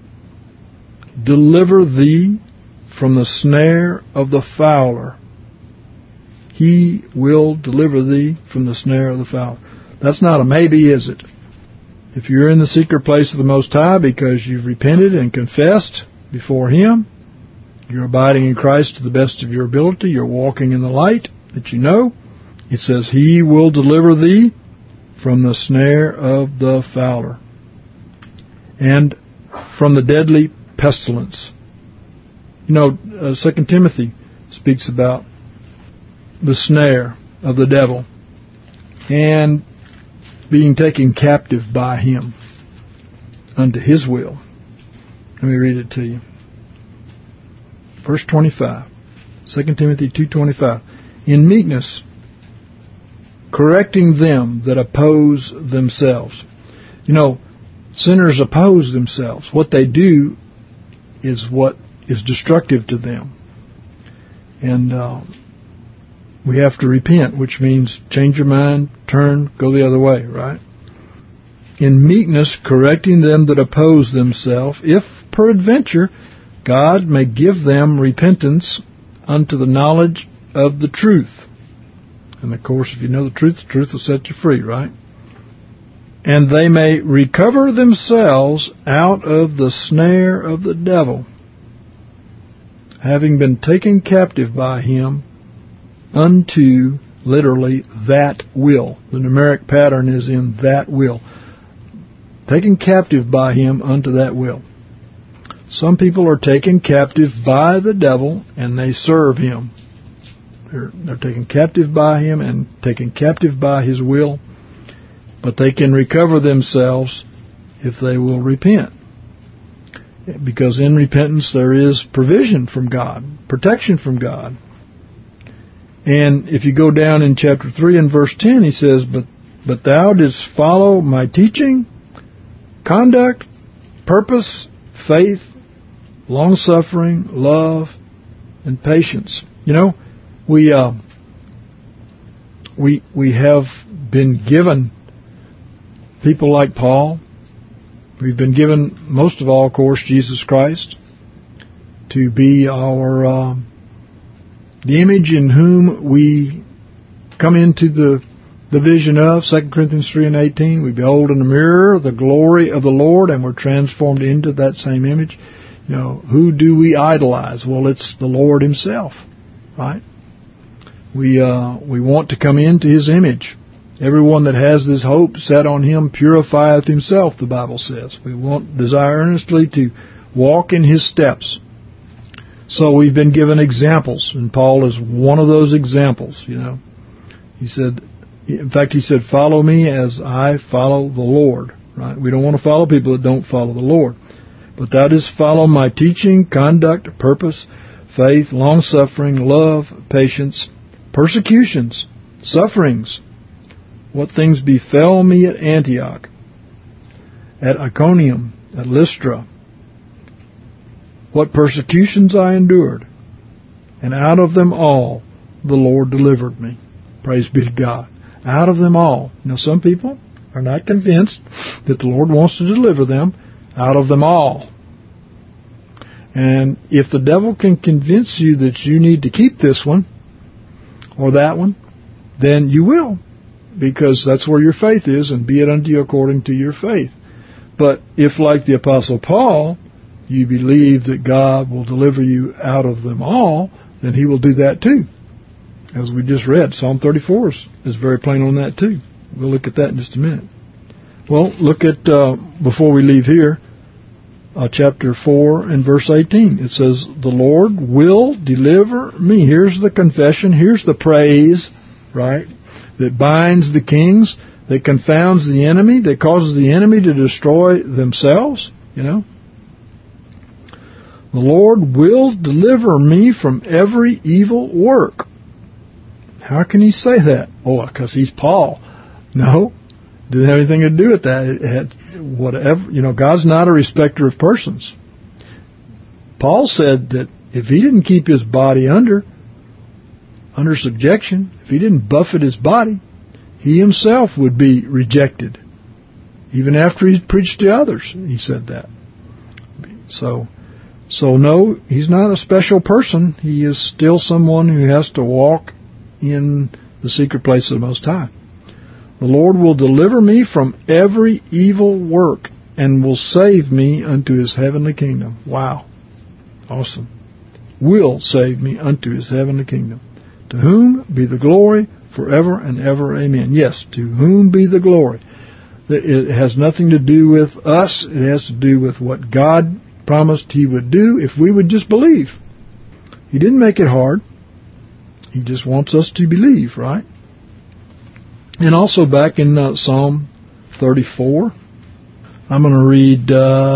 deliver thee from the snare of the fowler. He will deliver thee from the snare of the fowler. That's not a maybe, is it? If you're in the secret place of the Most High because you've repented and confessed before Him, you're abiding in Christ to the best of your ability, you're walking in the light that you know, it says, He will deliver thee from the snare of the fowler and from the deadly pestilence. You know, 2 Timothy speaks about the snare of the devil and being taken captive by him unto his will. Let me read it to you. Verse 25, 2 Timothy 2:25. In meekness, correcting them that oppose themselves. You know, sinners oppose themselves. What they do is what is destructive to them. And we have to repent, which means change your mind, turn, go the other way, right? In meekness, correcting them that oppose themselves, if peradventure God may give them repentance unto the knowledge of the truth. And of course, if you know the truth will set you free, right? And they may recover themselves out of the snare of the devil, having been taken captive by him unto, literally, that will. The numeric pattern is in that will. Taken captive by him unto that will. Some people are taken captive by the devil and they serve him. They're taken captive by him and taken captive by his will, but they can recover themselves if they will repent. Because in repentance there is provision from God, protection from God. And if you go down in chapter 3 and verse 10, he says, But thou didst follow my teaching, conduct, purpose, faith, long-suffering, love, and patience. You know, we have been given people like Paul. We've been given, most of all, of course, Jesus Christ to be our the image in whom we come into the vision of. 2 Corinthians 3:18, we behold in the mirror the glory of the Lord, and we're transformed into that same image. You know, who do we idolize? Well, it's the Lord Himself, right? We want to come into His image. Everyone that has this hope set on Him purifieth himself, the Bible says. We desire earnestly to walk in His steps. So we've been given examples, and Paul is one of those examples, you know. He said, follow me as I follow the Lord, right? We don't want to follow people that don't follow the Lord. But thou didst follow my teaching, conduct, purpose, faith, long-suffering, love, patience, persecutions, sufferings. What things befell me at Antioch, at Iconium, at Lystra. What persecutions I endured. And out of them all the Lord delivered me. Praise be to God. Out of them all. Now some people are not convinced that the Lord wants to deliver them out of them all. And if the devil can convince you that you need to keep this one or that one, then you will. Because that's where your faith is, and be it unto you according to your faith. But if, like the Apostle Paul, you believe that God will deliver you out of them all, then He will do that too. As we just read, Psalm 34 is very plain on that too. We'll look at that in just a minute. Well, look at, before we leave here, chapter 4 and verse 18. It says, the Lord will deliver me. Here's the confession. Here's the praise, right? that binds the kings, that confounds the enemy, that causes the enemy to destroy themselves, you know. The Lord will deliver me from every evil work. How can he say that? Oh, because he's Paul. No, it didn't have anything to do with that. It had whatever, you know, God's not a respecter of persons. Paul said that if he didn't keep his body under subjection, if he didn't buffet his body, he himself would be rejected. Even after he preached to others, he said that. So no, he's not a special person. He is still someone who has to walk in the secret place of the Most High. The Lord will deliver me from every evil work and will save me unto his heavenly kingdom. Wow. Awesome. Will save me unto his heavenly kingdom. To whom be the glory forever and ever. Amen. Yes, to whom be the glory. It has nothing to do with us. It has to do with what God promised he would do if we would just believe. He didn't make it hard. He just wants us to believe, right? And also back in Psalm 34, I'm going to read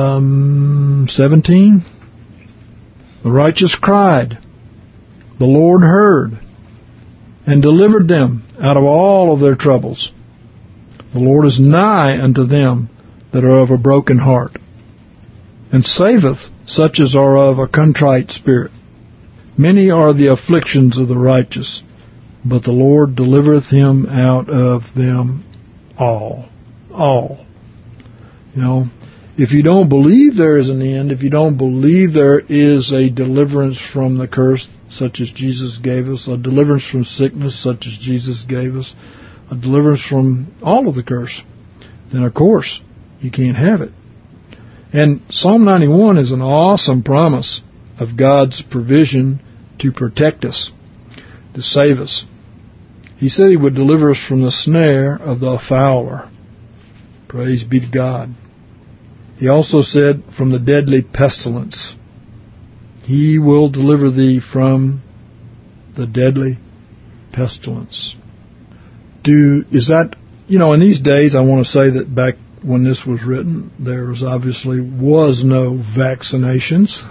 17. The righteous cried, the Lord heard, and delivered them out of all of their troubles. The Lord is nigh unto them that are of a broken heart, and saveth such as are of a contrite spirit. Many are the afflictions of the righteous, but the Lord delivereth him out of them all. All. You know, if you don't believe there is an end, if you don't believe there is a deliverance from the curse such as Jesus gave us, a deliverance from sickness such as Jesus gave us, a deliverance from all of the curse, then of course you can't have it. And Psalm 91 is an awesome promise of God's provision to protect us, to save us. He said he would deliver us from the snare of the fowler. Praise be to God. He also said from the deadly pestilence. He will deliver thee from the deadly pestilence. Is that, you know, in these days, I want to say that back when this was written, there was no vaccinations.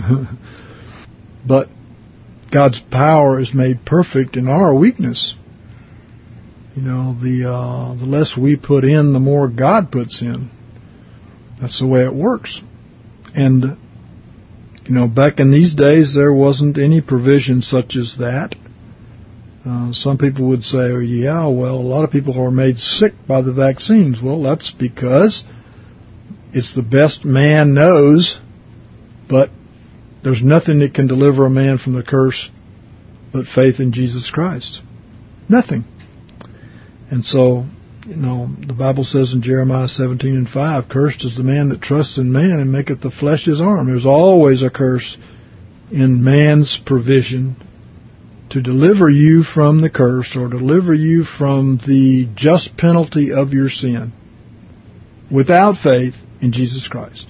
But God's power is made perfect in our weakness. You know, the less we put in, the more God puts in. That's the way it works. And, you know, back in these days, there wasn't any provision such as that. Some people would say, oh, yeah, well, a lot of people are made sick by the vaccines. Well, that's because it's the best man knows, but there's nothing that can deliver a man from the curse but faith in Jesus Christ. Nothing. And so, you know, the Bible says in Jeremiah 17:5, cursed is the man that trusts in man and maketh the flesh his arm. There's always a curse in man's provision to deliver you from the curse or deliver you from the just penalty of your sin without faith in Jesus Christ.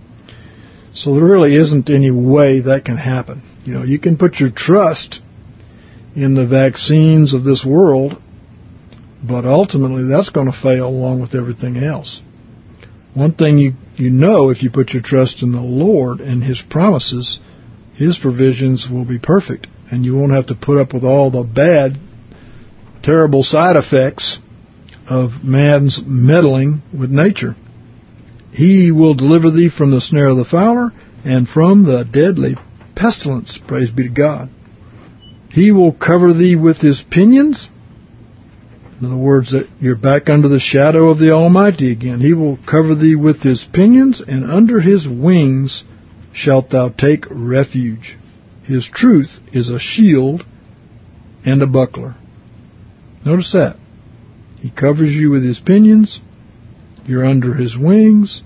So there really isn't any way that can happen. You know, you can put your trust in the vaccines of this world, but ultimately that's going to fail along with everything else. One thing you know, if you put your trust in the Lord and His promises, His provisions will be perfect, and you won't have to put up with all the bad, terrible side effects of man's meddling with nature. He will deliver thee from the snare of the fowler and from the deadly pestilence. Praise be to God. He will cover thee with His pinions. In other words, that you're back under the shadow of the Almighty again. He will cover thee with His pinions, and under His wings shalt thou take refuge. His truth is a shield and a buckler. Notice that. He covers you with His pinions. You're under His wings.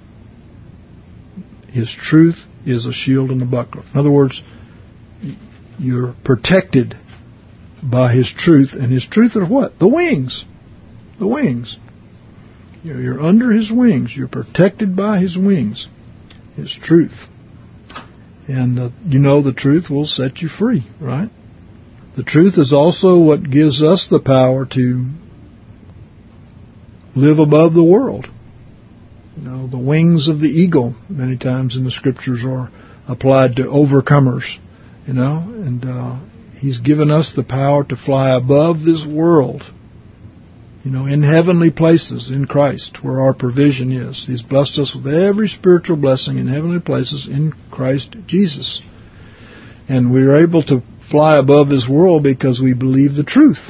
His truth is a shield and a buckler. In other words, you're protected by His truth. And His truth are what? The wings. The wings. You're under His wings. You're protected by His wings. His truth. And you know the truth will set you free, right? The truth is also what gives us the power to live above the world. You know, the wings of the eagle, many times in the Scriptures, are applied to overcomers, you know, and He's given us the power to fly above this world, you know, in heavenly places in Christ, where our provision is. He's blessed us with every spiritual blessing in heavenly places in Christ Jesus. And we're able to fly above this world because we believe the truth.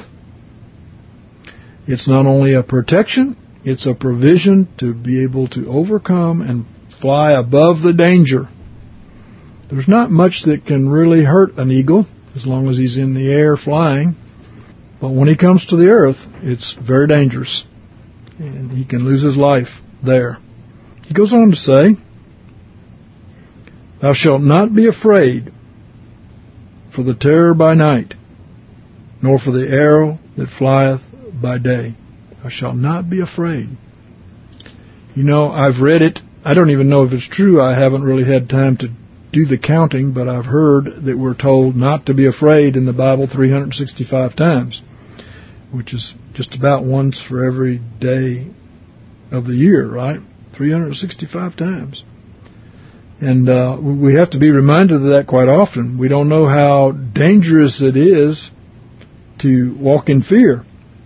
It's not only a protection, it's a provision to be able to overcome and fly above the danger. There's not much that can really hurt an eagle as long as he's in the air flying. But when he comes to the earth, it's very dangerous. And he can lose his life there. He goes on to say, "Thou shalt not be afraid for the terror by night, nor for the arrow that flieth by day. Thou shalt not be afraid." You know, I've read it. I don't even know if it's true. I haven't really had time to do the counting, but I've heard that we're told not to be afraid in the Bible 365 times, which is just about once for every day of the year, right? 365 times. And we have to be reminded of that quite often. We don't know how dangerous it is to walk in fear.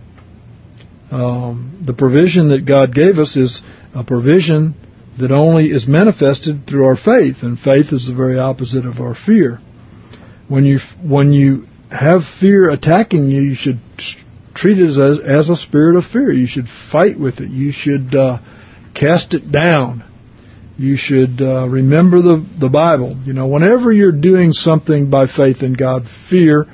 The provision that God gave us is a provision that only is manifested through our faith, and faith is the very opposite of our fear. When you have fear attacking you, you should treat it as a spirit of fear. You should fight with it. You should cast it down. You should remember the Bible. You know, whenever you're doing something by faith in God, fear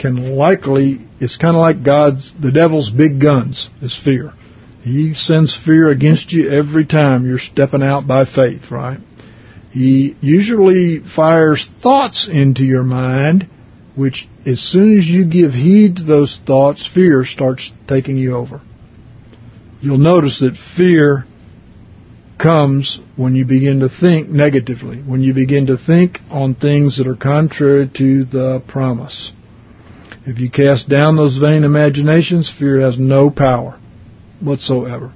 it's kind of like the devil's big guns is fear. He sends fear against you every time you're stepping out by faith, right? He usually fires thoughts into your mind, which as soon as you give heed to those thoughts, fear starts taking you over. You'll notice that fear comes when you begin to think negatively, when you begin to think on things that are contrary to the promise. If you cast down those vain imaginations, fear has no power whatsoever.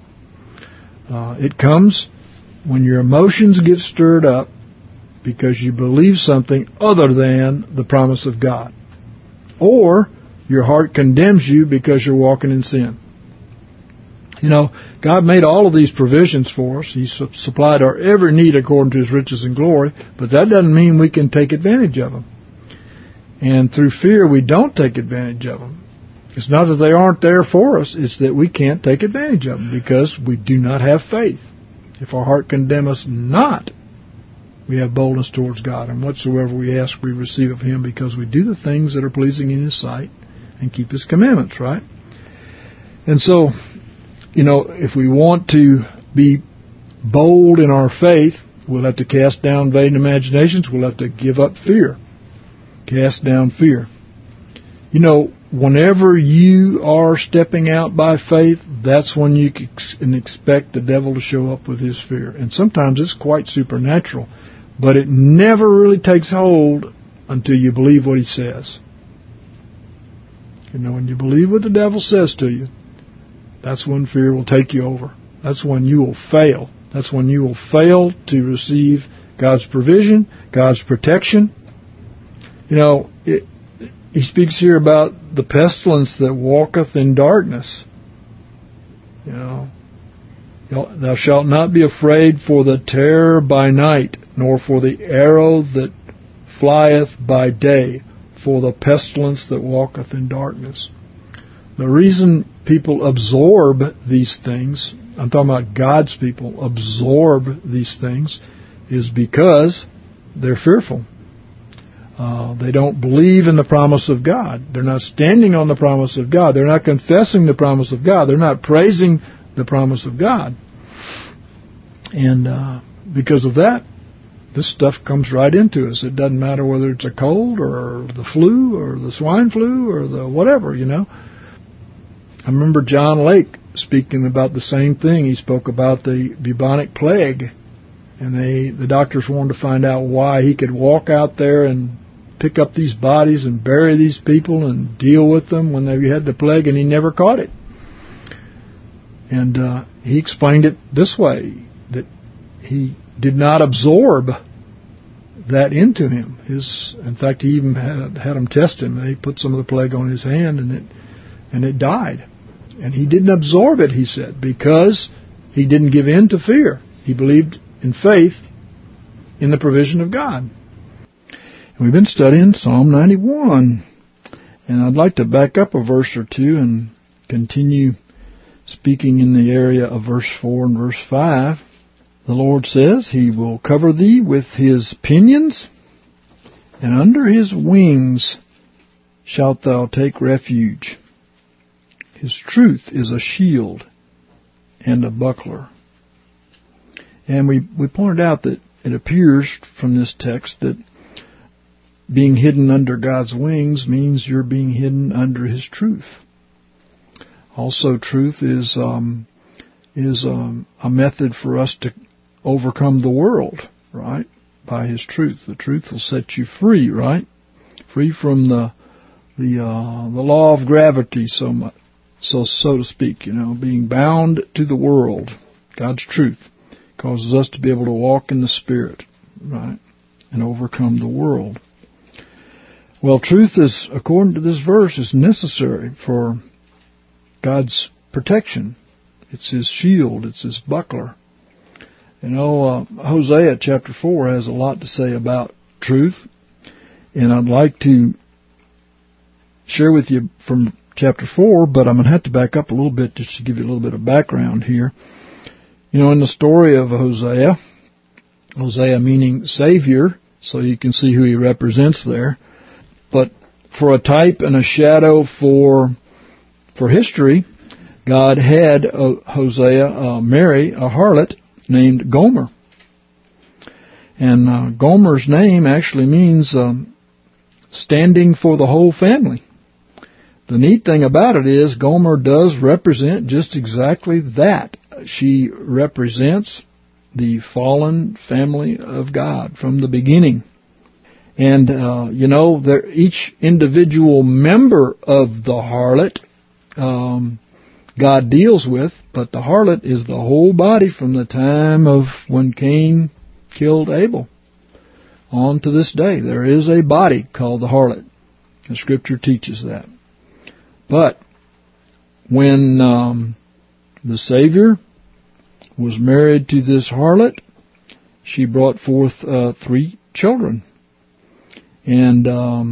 It comes when your emotions get stirred up because you believe something other than the promise of God. Or your heart condemns you because you're walking in sin. You know, God made all of these provisions for us. He supplied our every need according to His riches and glory, but that doesn't mean we can take advantage of them. And through fear, we don't take advantage of them. It's not that they aren't there for us, it's that we can't take advantage of them because we do not have faith. If our heart condemn us not, we have boldness towards God, and whatsoever we ask, we receive of Him because we do the things that are pleasing in His sight and keep His commandments, right? And so, you know, if we want to be bold in our faith, we'll have to cast down vain imaginations. We'll have to give up fear. Cast down fear. You know, whenever you are stepping out by faith, that's when you can expect the devil to show up with his fear. And sometimes it's quite supernatural, but it never really takes hold until you believe what he says. You know, when you believe what the devil says to you, that's when fear will take you over. That's when you will fail. That's when you will fail to receive God's provision, God's protection. You know, he speaks here about the pestilence that walketh in darkness. You know, thou shalt not be afraid for the terror by night, nor for the arrow that flieth by day, for the pestilence that walketh in darkness. The reason people absorb these things, I'm talking about God's people, absorb these things, is because they're fearful. They don't believe in the promise of God. They're not standing on the promise of God. They're not confessing the promise of God. They're not praising the promise of God. And because of that, this stuff comes right into us. It doesn't matter whether it's a cold or the flu or the swine flu or the whatever, you know. I remember John Lake speaking about the same thing. He spoke about the bubonic plague. And the doctors wanted to find out why he could walk out there and pick up these bodies and bury these people and deal with them when they had the plague, and he never caught it. And he explained it this way, that he did not absorb that into him. In fact, he even had him test him. They put some of the plague on his hand, and it died. And he didn't absorb it, he said, because he didn't give in to fear. He believed in faith in the provision of God. And we've been studying Psalm 91. And I'd like to back up a verse or two and continue speaking in the area of verse 4 and verse 5. The Lord says, He will cover thee with His pinions, and under His wings shalt thou take refuge. His truth is a shield and a buckler. And we pointed out that it appears from this text that being hidden under God's wings means you're being hidden under His truth. Also, truth is a method for us to overcome the world, right? By His truth. The truth will set you free, right? Free from the law of gravity, so to speak. Being bound to the world. God's truth causes us to be able to walk in the Spirit, right, and overcome the world. Well, truth is, according to this verse, is necessary for God's protection. It's His shield. It's His buckler. Hosea chapter 4 has a lot to say about truth, and I'd like to share with you from chapter 4, but I'm going to have to back up a little bit just to give you a little bit of background here. In the story of Hosea meaning Savior, so you can see who he represents there, but for a type and a shadow for history, God had Hosea marry a harlot named Gomer. And Gomer's name actually means standing for the whole family. The neat thing about it is Gomer does represent just exactly that. She represents the fallen family of God from the beginning. And, each individual member of the harlot God deals with, but the harlot is the whole body from the time of when Cain killed Abel on to this day. There is a body called the harlot. The Scripture teaches that. But when the Savior was married to this harlot, she brought forth 3 children. And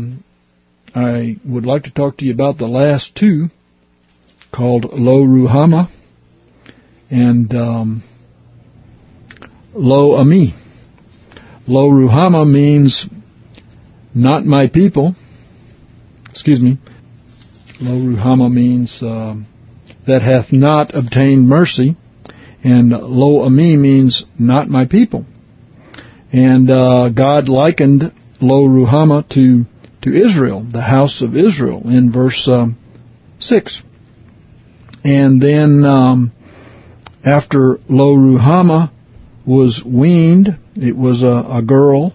I would like to talk to you about the last 2, called Lo Ruhamah and Lo Ami. Lo Ruhamah means not my people. Lo Ruhamah means that hath not obtained mercy. And Lo Ami means not my people. And God likened Lo Ruhamah to Israel, the house of Israel, in verse 6. And then after Lo Ruhamah was weaned, it was a girl,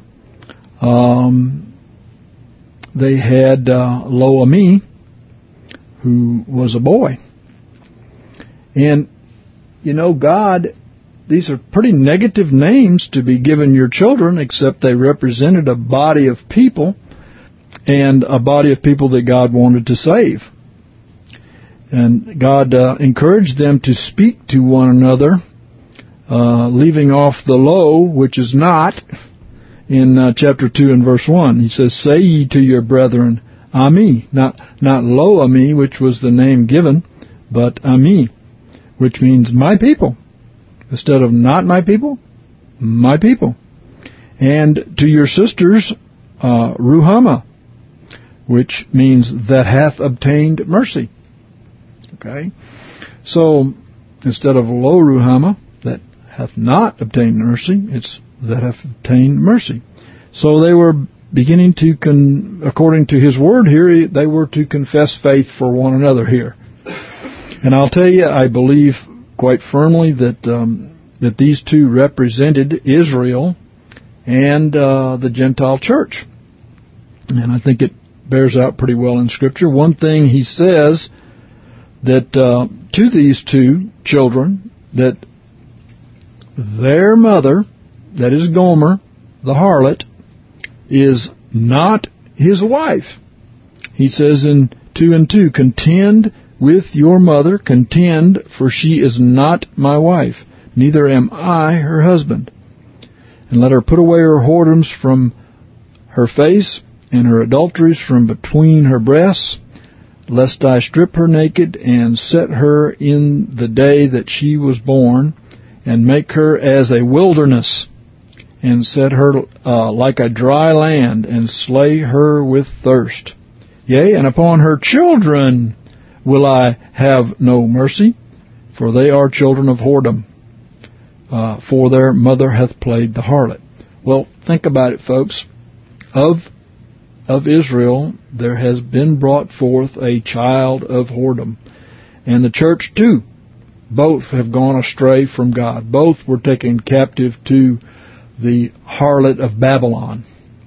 they had Lo Ami, who was a boy. And, God, these are pretty negative names to be given your children, except they represented a body of people, and a body of people that God wanted to save. And God encouraged them to speak to one another, leaving off the lo, which is not, in chapter 2 and verse 1. He says, say ye to your brethren, Ami, not Lo Ami, which was the name given, but Ami, which means my people. Instead of not my people, my people. And to your sisters, Ruhamah, which means that hath obtained mercy. Okay? So, instead of Lo Ruhamah, that hath not obtained mercy, it's that hath obtained mercy. So they were beginning to, according to his word here, they were to confess faith for one another here. And I'll tell you, I believe quite firmly that these 2 represented Israel and the Gentile church. And I think it bears out pretty well in Scripture. One thing he says that to these 2 children that their mother, that is Gomer, the harlot, is not his wife. He says in 2:2, "Contend with your mother, contend, for she is not my wife, neither am I her husband. And let her put away her whoredoms from her face, and her adulteries from between her breasts, lest I strip her naked, and set her in the day that she was born, and make her as a wilderness, and set her like a dry land, and slay her with thirst. Yea, and upon her children will I have no mercy, for they are children of whoredom, for their mother hath played the harlot." Well, think about it, folks. Of Israel, there has been brought forth a child of whoredom. And the church, too, both have gone astray from God. Both were taken captive to the harlot of Babylon.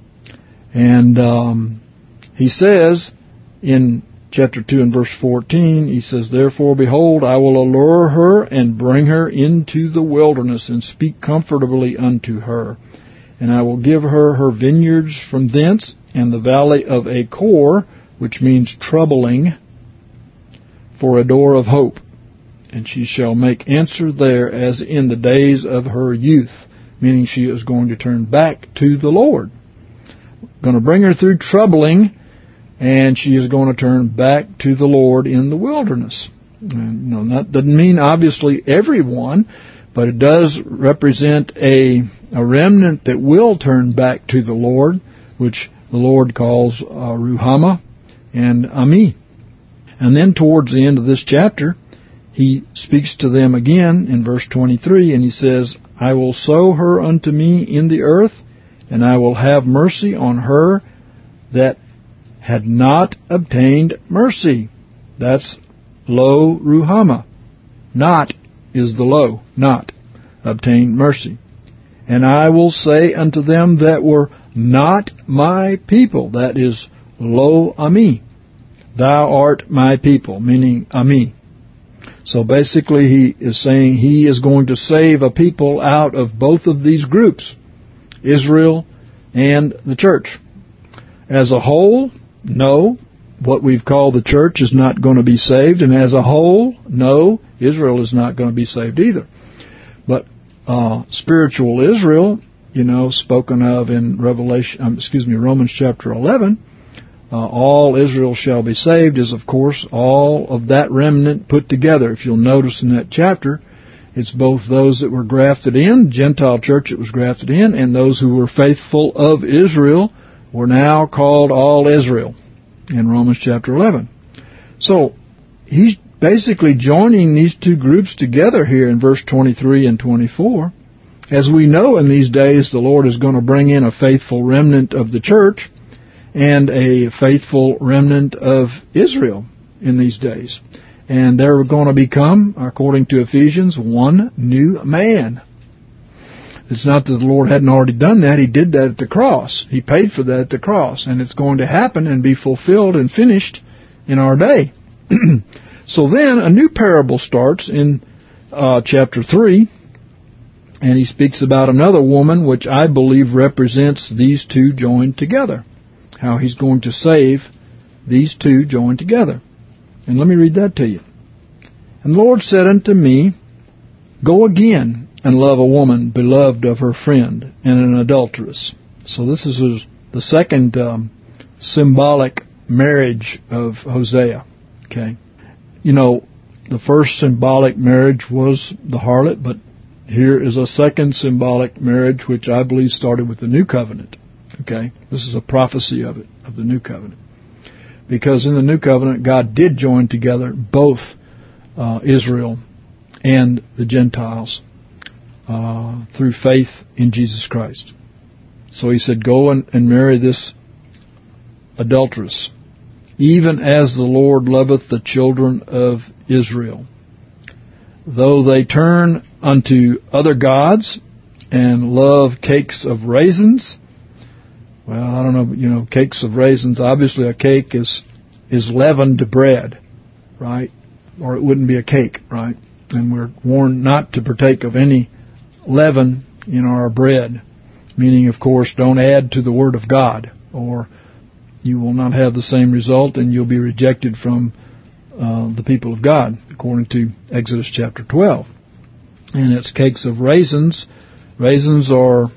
And he says in chapter 2 and verse 14, he says, "Therefore, behold, I will allure her and bring her into the wilderness and speak comfortably unto her. And I will give her her vineyards from thence, and the valley of Achor," which means troubling, "for a door of hope. And she shall make answer there as in the days of her youth," meaning she is going to turn back to the Lord. Going to bring her through troubling, and she is going to turn back to the Lord in the wilderness. And, that doesn't mean, obviously, everyone, but it does represent a remnant that will turn back to the Lord, which the Lord calls Ruhamah and Ami. And then towards the end of this chapter, he speaks to them again in verse 23, and he says, "I will sow her unto me in the earth, and I will have mercy on her that had not obtained mercy." That's lo Ruhamah. Not is the lo, not obtained mercy. "And I will say unto them that were not my people," that is lo Ami, "thou art my people," meaning Ami. So basically he is saying he is going to save a people out of both of these groups, Israel and the church. As a whole, no, what we've called the church is not going to be saved, and as a whole, no, Israel is not going to be saved either. But spiritual Israel, spoken of in Romans chapter 11, all Israel shall be saved is, of course, all of that remnant put together. If you'll notice in that chapter, it's both those that were grafted in, Gentile church that was grafted in, and those who were faithful of Israel were now called all Israel in Romans chapter 11. So he's basically joining these two groups together here in verse 23 and 24. As we know, in these days, the Lord is going to bring in a faithful remnant of the church and a faithful remnant of Israel in these days. And they're going to become, according to Ephesians, one new man. It's not that the Lord hadn't already done that. He did that at the cross. He paid for that at the cross. And it's going to happen and be fulfilled and finished in our day. So then a new parable starts in chapter 3. And he speaks about another woman, which I believe represents these two joined together. How he's going to save these two joined together. And let me read that to you. "And the Lord said unto me, Go again and love a woman beloved of her friend, and an adulteress." So this is the second symbolic marriage of Hosea. Okay. The first symbolic marriage was the harlot, but here is a second symbolic marriage, which I believe started with the New Covenant. Okay? This is a prophecy of it, of the New Covenant. Because in the New Covenant, God did join together both Israel and the Gentiles through faith in Jesus Christ. So he said, "Go and marry this adulteress, even as the Lord loveth the children of Israel. Though they turn unto other gods and love cakes of raisins." Well, I don't know, cakes of raisins. Obviously a cake is leavened bread, right? Or it wouldn't be a cake, right? And we're warned not to partake of any leaven in our bread, meaning, of course, don't add to the Word of God, or you will not have the same result and you'll be rejected from the people of God, according to Exodus chapter 12. And it's cakes of raisins. Raisins are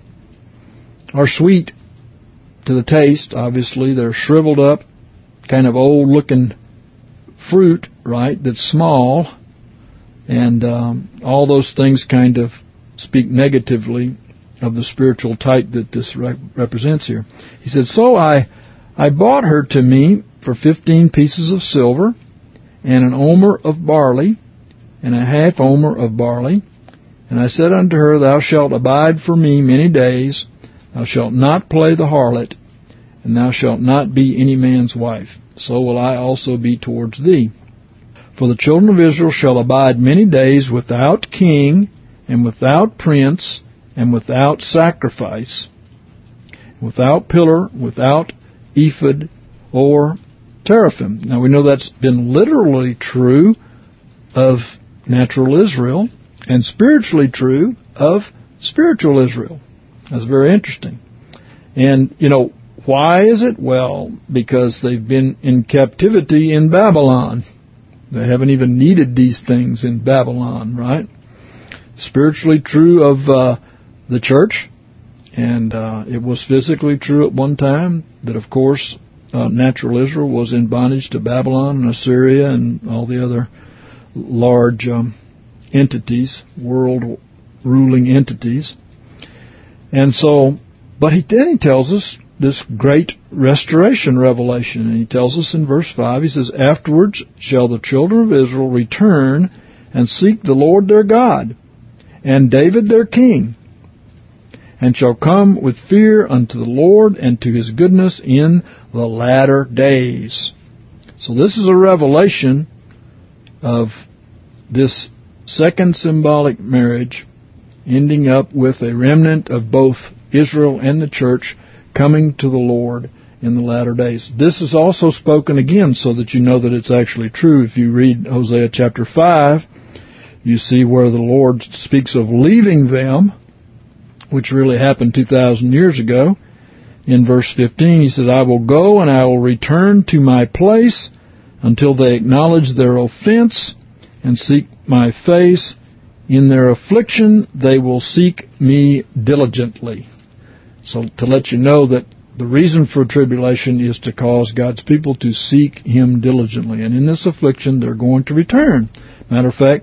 sweet to the taste, obviously. They're shriveled up, kind of old-looking fruit, right, that's small. And all those things kind of speak negatively of the spiritual type that this represents here. He said, so I bought her to me for 15 pieces of silver, and an omer of barley, and a half omer of barley. And I said unto her, Thou shalt abide for me many days, thou shalt not play the harlot, and thou shalt not be any man's wife. So will I also be towards thee. For the children of Israel shall abide many days without king, and without prince, and without sacrifice, without pillar, without ephod, or teraphim. Now we know that's been literally true of natural Israel, and spiritually true of spiritual Israel. That's very interesting. And, why is it? Well, because they've been in captivity in Babylon. They haven't even needed these things in Babylon, right? Spiritually true of the church, and it was physically true at one time that, of course, natural Israel was in bondage to Babylon and Assyria and all the other large entities, world-ruling entities. And so, but then he tells us this great restoration revelation. And he tells us in verse 5, he says, Afterwards shall the children of Israel return and seek the Lord their God, and David their king, and shall come with fear unto the Lord and to his goodness in the latter days. So this is a revelation of this second symbolic marriage ending up with a remnant of both Israel and the church coming to the Lord in the latter days. This is also spoken again so that you know that it's actually true. If you read Hosea chapter 5, you see where the Lord speaks of leaving them, which really happened 2,000 years ago. In verse 15, he said, I will go and I will return to my place until they acknowledge their offense and seek my face. In their affliction they will seek me diligently. So to let you know that the reason for tribulation is to cause God's people to seek Him diligently. And in this affliction, they're going to return. Matter of fact,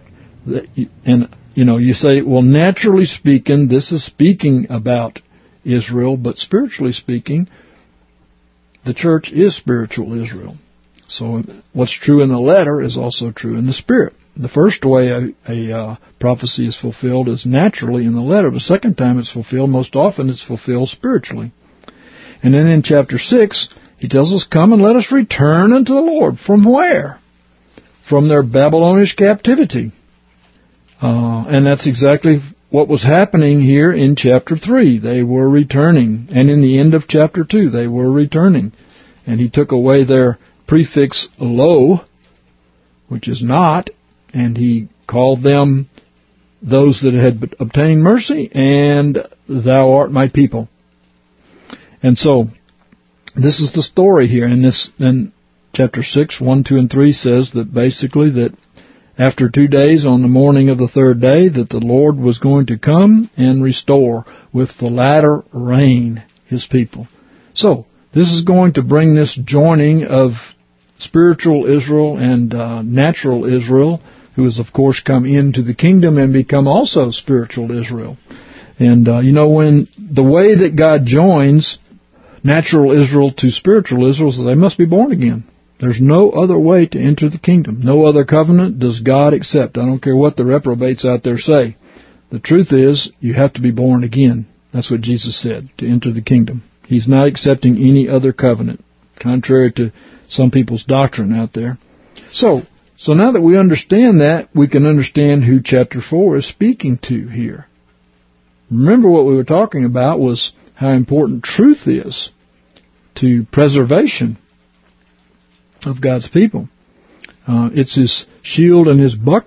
you say, well, naturally speaking, this is speaking about Israel, but spiritually speaking, the church is spiritual Israel. So what's true in the letter is also true in the spirit. The first way a prophecy is fulfilled is naturally in the letter. The second time it's fulfilled, most often it's fulfilled spiritually. And then in chapter 6, he tells us, Come and let us return unto the Lord. From where? From their Babylonish captivity. And that's exactly what was happening here in chapter 3. They were returning. And in the end of chapter 2, they were returning. And he took away their prefix lo, which is not, and he called them those that had obtained mercy, and thou art my people. And so, this is the story here. And then chapter 6, 1, 2, and 3 says that basically that after 2 days, on the morning of the third day, that the Lord was going to come and restore with the latter rain His people. So, this is going to bring this joining of spiritual Israel and natural Israel, who has, of course, come into the kingdom and become also spiritual Israel. And, when the way that God joins natural Israel to spiritual Israel is that they must be born again. There's no other way to enter the kingdom. No other covenant does God accept. I don't care what the reprobates out there say. The truth is, you have to be born again. That's what Jesus said, to enter the kingdom. He's not accepting any other covenant, contrary to some people's doctrine out there. So now that we understand that, we can understand who chapter 4 is speaking to here. Remember what we were talking about was how important truth is to preservation of God's people. It's His shield and His buckler.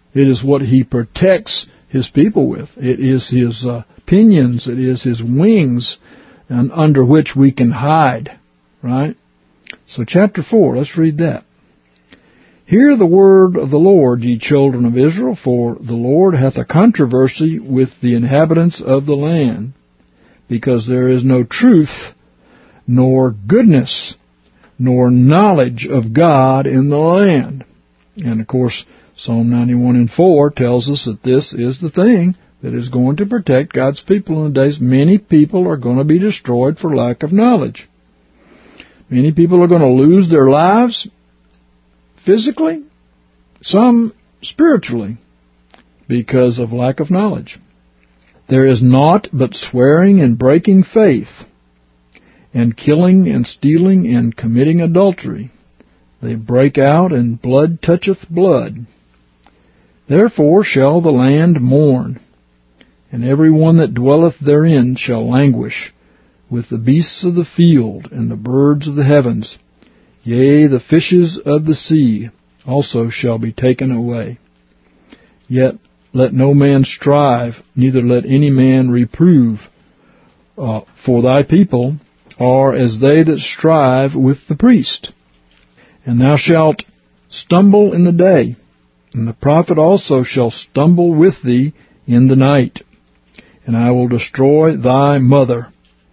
It is what He protects His people with. It is His pinions. It is His wings and under which we can hide. Right? So chapter 4, let's read that. Hear the word of the Lord, ye children of Israel, for the Lord hath a controversy with the inhabitants of the land, because there is no truth, nor goodness, nor knowledge of God in the land. And of course, Psalm 91:4 tells us that this is the thing that is going to protect God's people in the days. Many people are going to be destroyed for lack of knowledge. Many people are going to lose their lives physically, some spiritually, because of lack of knowledge. There is naught but swearing and breaking faith, and killing and stealing and committing adultery. They break out, and blood toucheth blood. Therefore shall the land mourn, and every one that dwelleth therein shall languish, with the beasts of the field and the birds of the heavens. Yea, the fishes of the sea also shall be taken away. Yet let no man strive, neither let any man reprove. For thy people are as they that strive with the priest. And thou shalt stumble in the day, and the prophet also shall stumble with thee in the night. And I will destroy thy mother.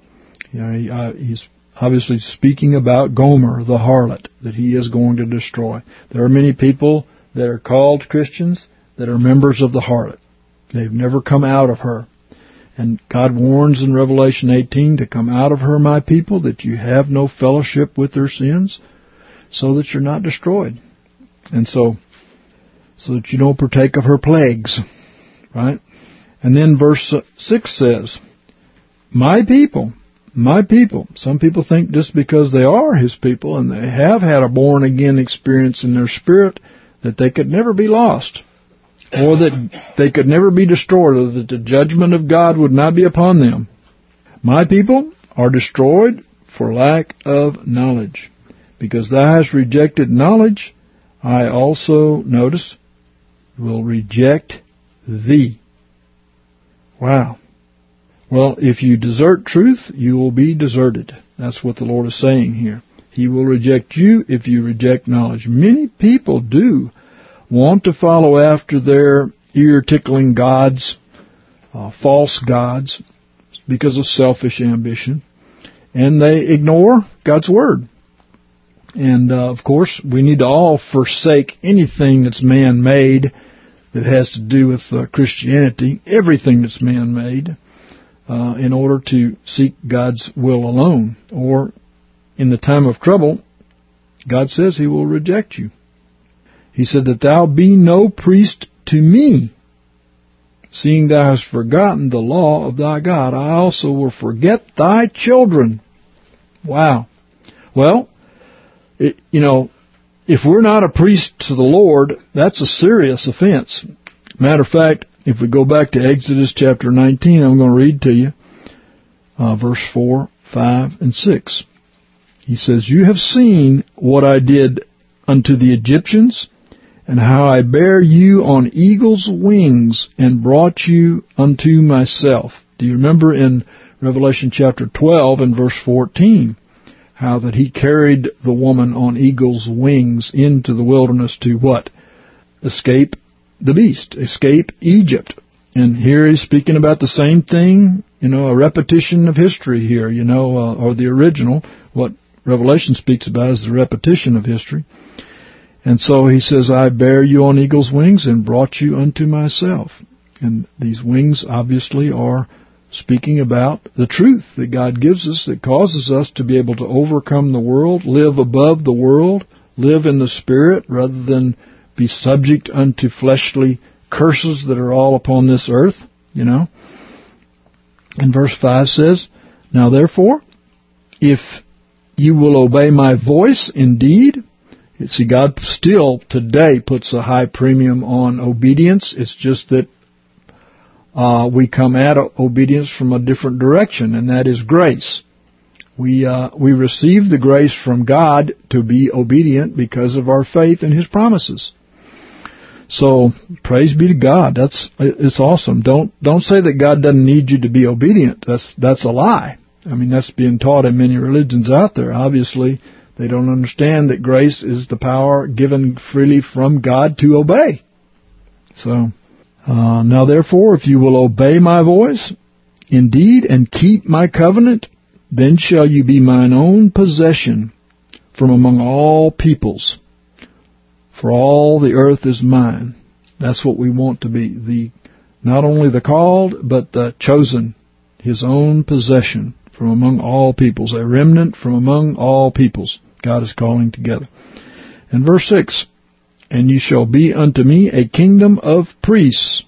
He's obviously speaking about Gomer, the harlot, that he is going to destroy. There are many people that are called Christians that are members of the harlot. They've never come out of her. And God warns in Revelation 18 to come out of her, my people, that you have no fellowship with their sins, so that you're not destroyed. And so that you don't partake of her plagues. Right? And then verse 6 says, my people. Some people think just because they are His people and they have had a born-again experience in their spirit that they could never be lost, or that they could never be destroyed, or that the judgment of God would not be upon them. My people are destroyed for lack of knowledge. Because thou hast rejected knowledge, I also, notice, will reject thee. Wow. Well, if you desert truth, you will be deserted. That's what the Lord is saying here. He will reject you if you reject knowledge. Many people do want to follow after their ear-tickling gods, false gods, because of selfish ambition, and they ignore God's Word. And, of course, we need to all forsake anything that's man-made that has to do with Christianity, everything that's man-made, in order to seek God's will alone. Or, in the time of trouble, God says He will reject you. He said that thou be no priest to me, seeing thou hast forgotten the law of thy God. I also will forget thy children. Wow. Well, if we're not a priest to the Lord, that's a serious offense. Matter of fact, if we go back to Exodus chapter 19, I'm going to read to you verse 4, 5, and 6. He says, you have seen what I did unto the Egyptians, and how I bare you on eagle's wings, and brought you unto myself. Do you remember in Revelation chapter 12 and verse 14, how that He carried the woman on eagle's wings into the wilderness to what? Escape the beast, escape Egypt. And here He's speaking about the same thing, a repetition of history here, or the original. What Revelation speaks about is the repetition of history. And so He says, I bear you on eagle's wings and brought you unto myself. And these wings obviously are speaking about the truth that God gives us that causes us to be able to overcome the world, live above the world, live in the Spirit rather than be subject unto fleshly curses that are all upon this earth, And verse 5 says, now therefore, if you will obey my voice indeed. See, God still today puts a high premium on obedience. It's just that we come at obedience from a different direction, and that is grace. We receive the grace from God to be obedient because of our faith in His promises. So praise be to God. It's awesome. Don't say that God doesn't need you to be obedient. That's a lie. I mean, that's being taught in many religions out there. Obviously, they don't understand that grace is the power given freely from God to obey. So, now therefore, if you will obey my voice, indeed, and keep my covenant, then shall you be mine own possession from among all peoples. For all the earth is mine. That's what we want to be. Not only the called, but the chosen. His own possession from among all peoples. A remnant from among all peoples. God is calling together. And verse 6, and you shall be unto me a kingdom of priests.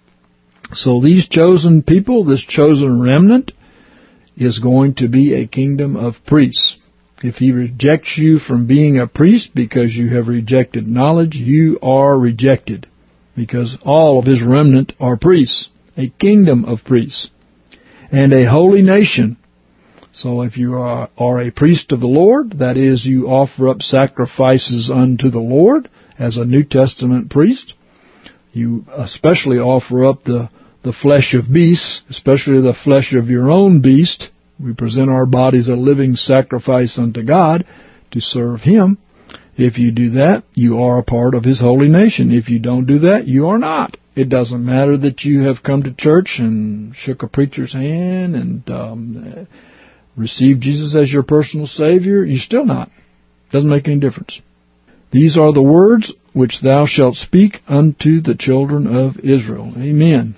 So these chosen people, this chosen remnant, is going to be a kingdom of priests. If he rejects you from being a priest because you have rejected knowledge, you are rejected, because all of his remnant are priests, a kingdom of priests, and a holy nation. So if you are a priest of the Lord, that is, you offer up sacrifices unto the Lord as a New Testament priest. You especially offer up the flesh of beasts, especially the flesh of your own beast. We present our bodies a living sacrifice unto God to serve Him. If you do that, you are a part of His holy nation. If you don't do that, you are not. It doesn't matter that you have come to church and shook a preacher's hand and received Jesus as your personal Savior. You're still not. Doesn't make any difference. These are the words which thou shalt speak unto the children of Israel. Amen.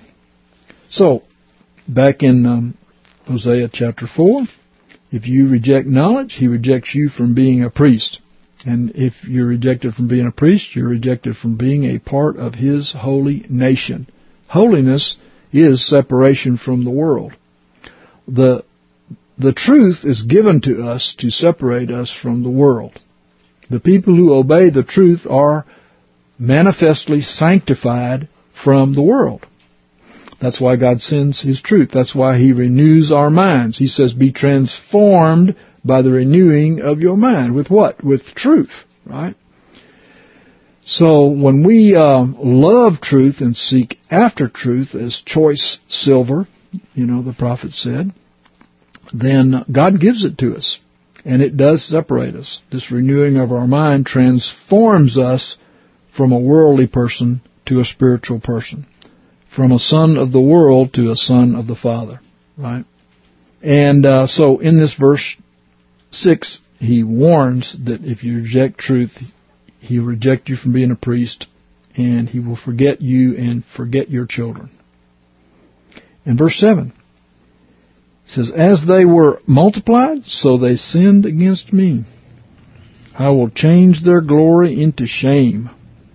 So, back in Hosea chapter 4, if you reject knowledge, He rejects you from being a priest. And if you're rejected from being a priest, you're rejected from being a part of His holy nation. Holiness is separation from the world. The truth is given to us to separate us from the world. The people who obey the truth are manifestly sanctified from the world. That's why God sends His truth. That's why He renews our minds. He says, be transformed by the renewing of your mind. With what? With truth, right? So when we love truth and seek after truth as choice silver, the prophet said, then God gives it to us. And it does separate us. This renewing of our mind transforms us from a worldly person to a spiritual person. From a son of the world to a son of the Father, right? And so in this verse 6, he warns that if you reject truth, He will reject you from being a priest, and He will forget you and forget your children. In verse 7, it says, as they were multiplied, so they sinned against me. I will change their glory into shame.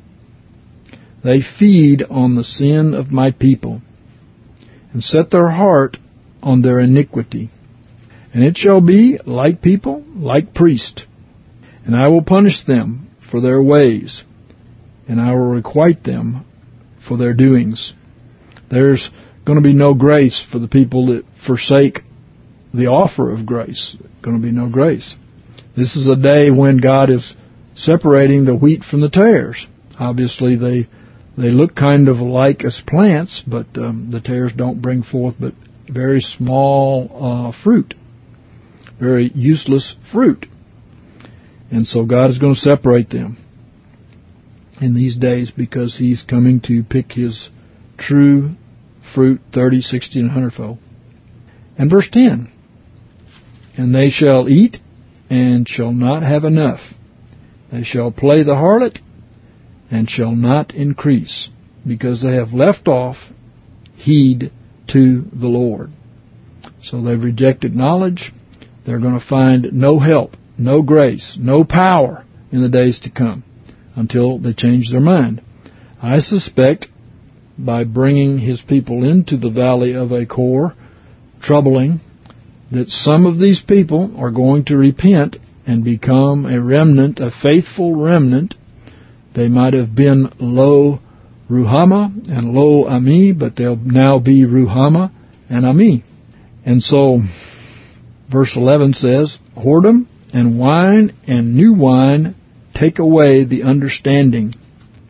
They feed on the sin of my people, and set their heart on their iniquity. And it shall be, like people, like priest. And I will punish them for their ways, and I will requite them for their doings. There's going to be no grace for the people that forsake the offer of grace. Going to be no grace. This is a day when God is separating the wheat from the tares. Obviously, they look kind of like as plants, but the tares don't bring forth but very small fruit, very useless fruit. And so God is going to separate them in these days because He's coming to pick His true fruit 30, 60, and 100-fold. And verse 10, and they shall eat and shall not have enough. They shall play the harlot and shall not increase, because they have left off heed to the Lord. So they've rejected knowledge. They're going to find no help, no grace, no power in the days to come until they change their mind. I suspect by bringing His people into the valley of Achor, troubling, that some of these people are going to repent and become a remnant, a faithful remnant. They might have been Lo Ruhamah and Lo Ami, but they'll now be Ruhamah and Ami. And so, verse 11 says, whoredom and wine and new wine take away the understanding.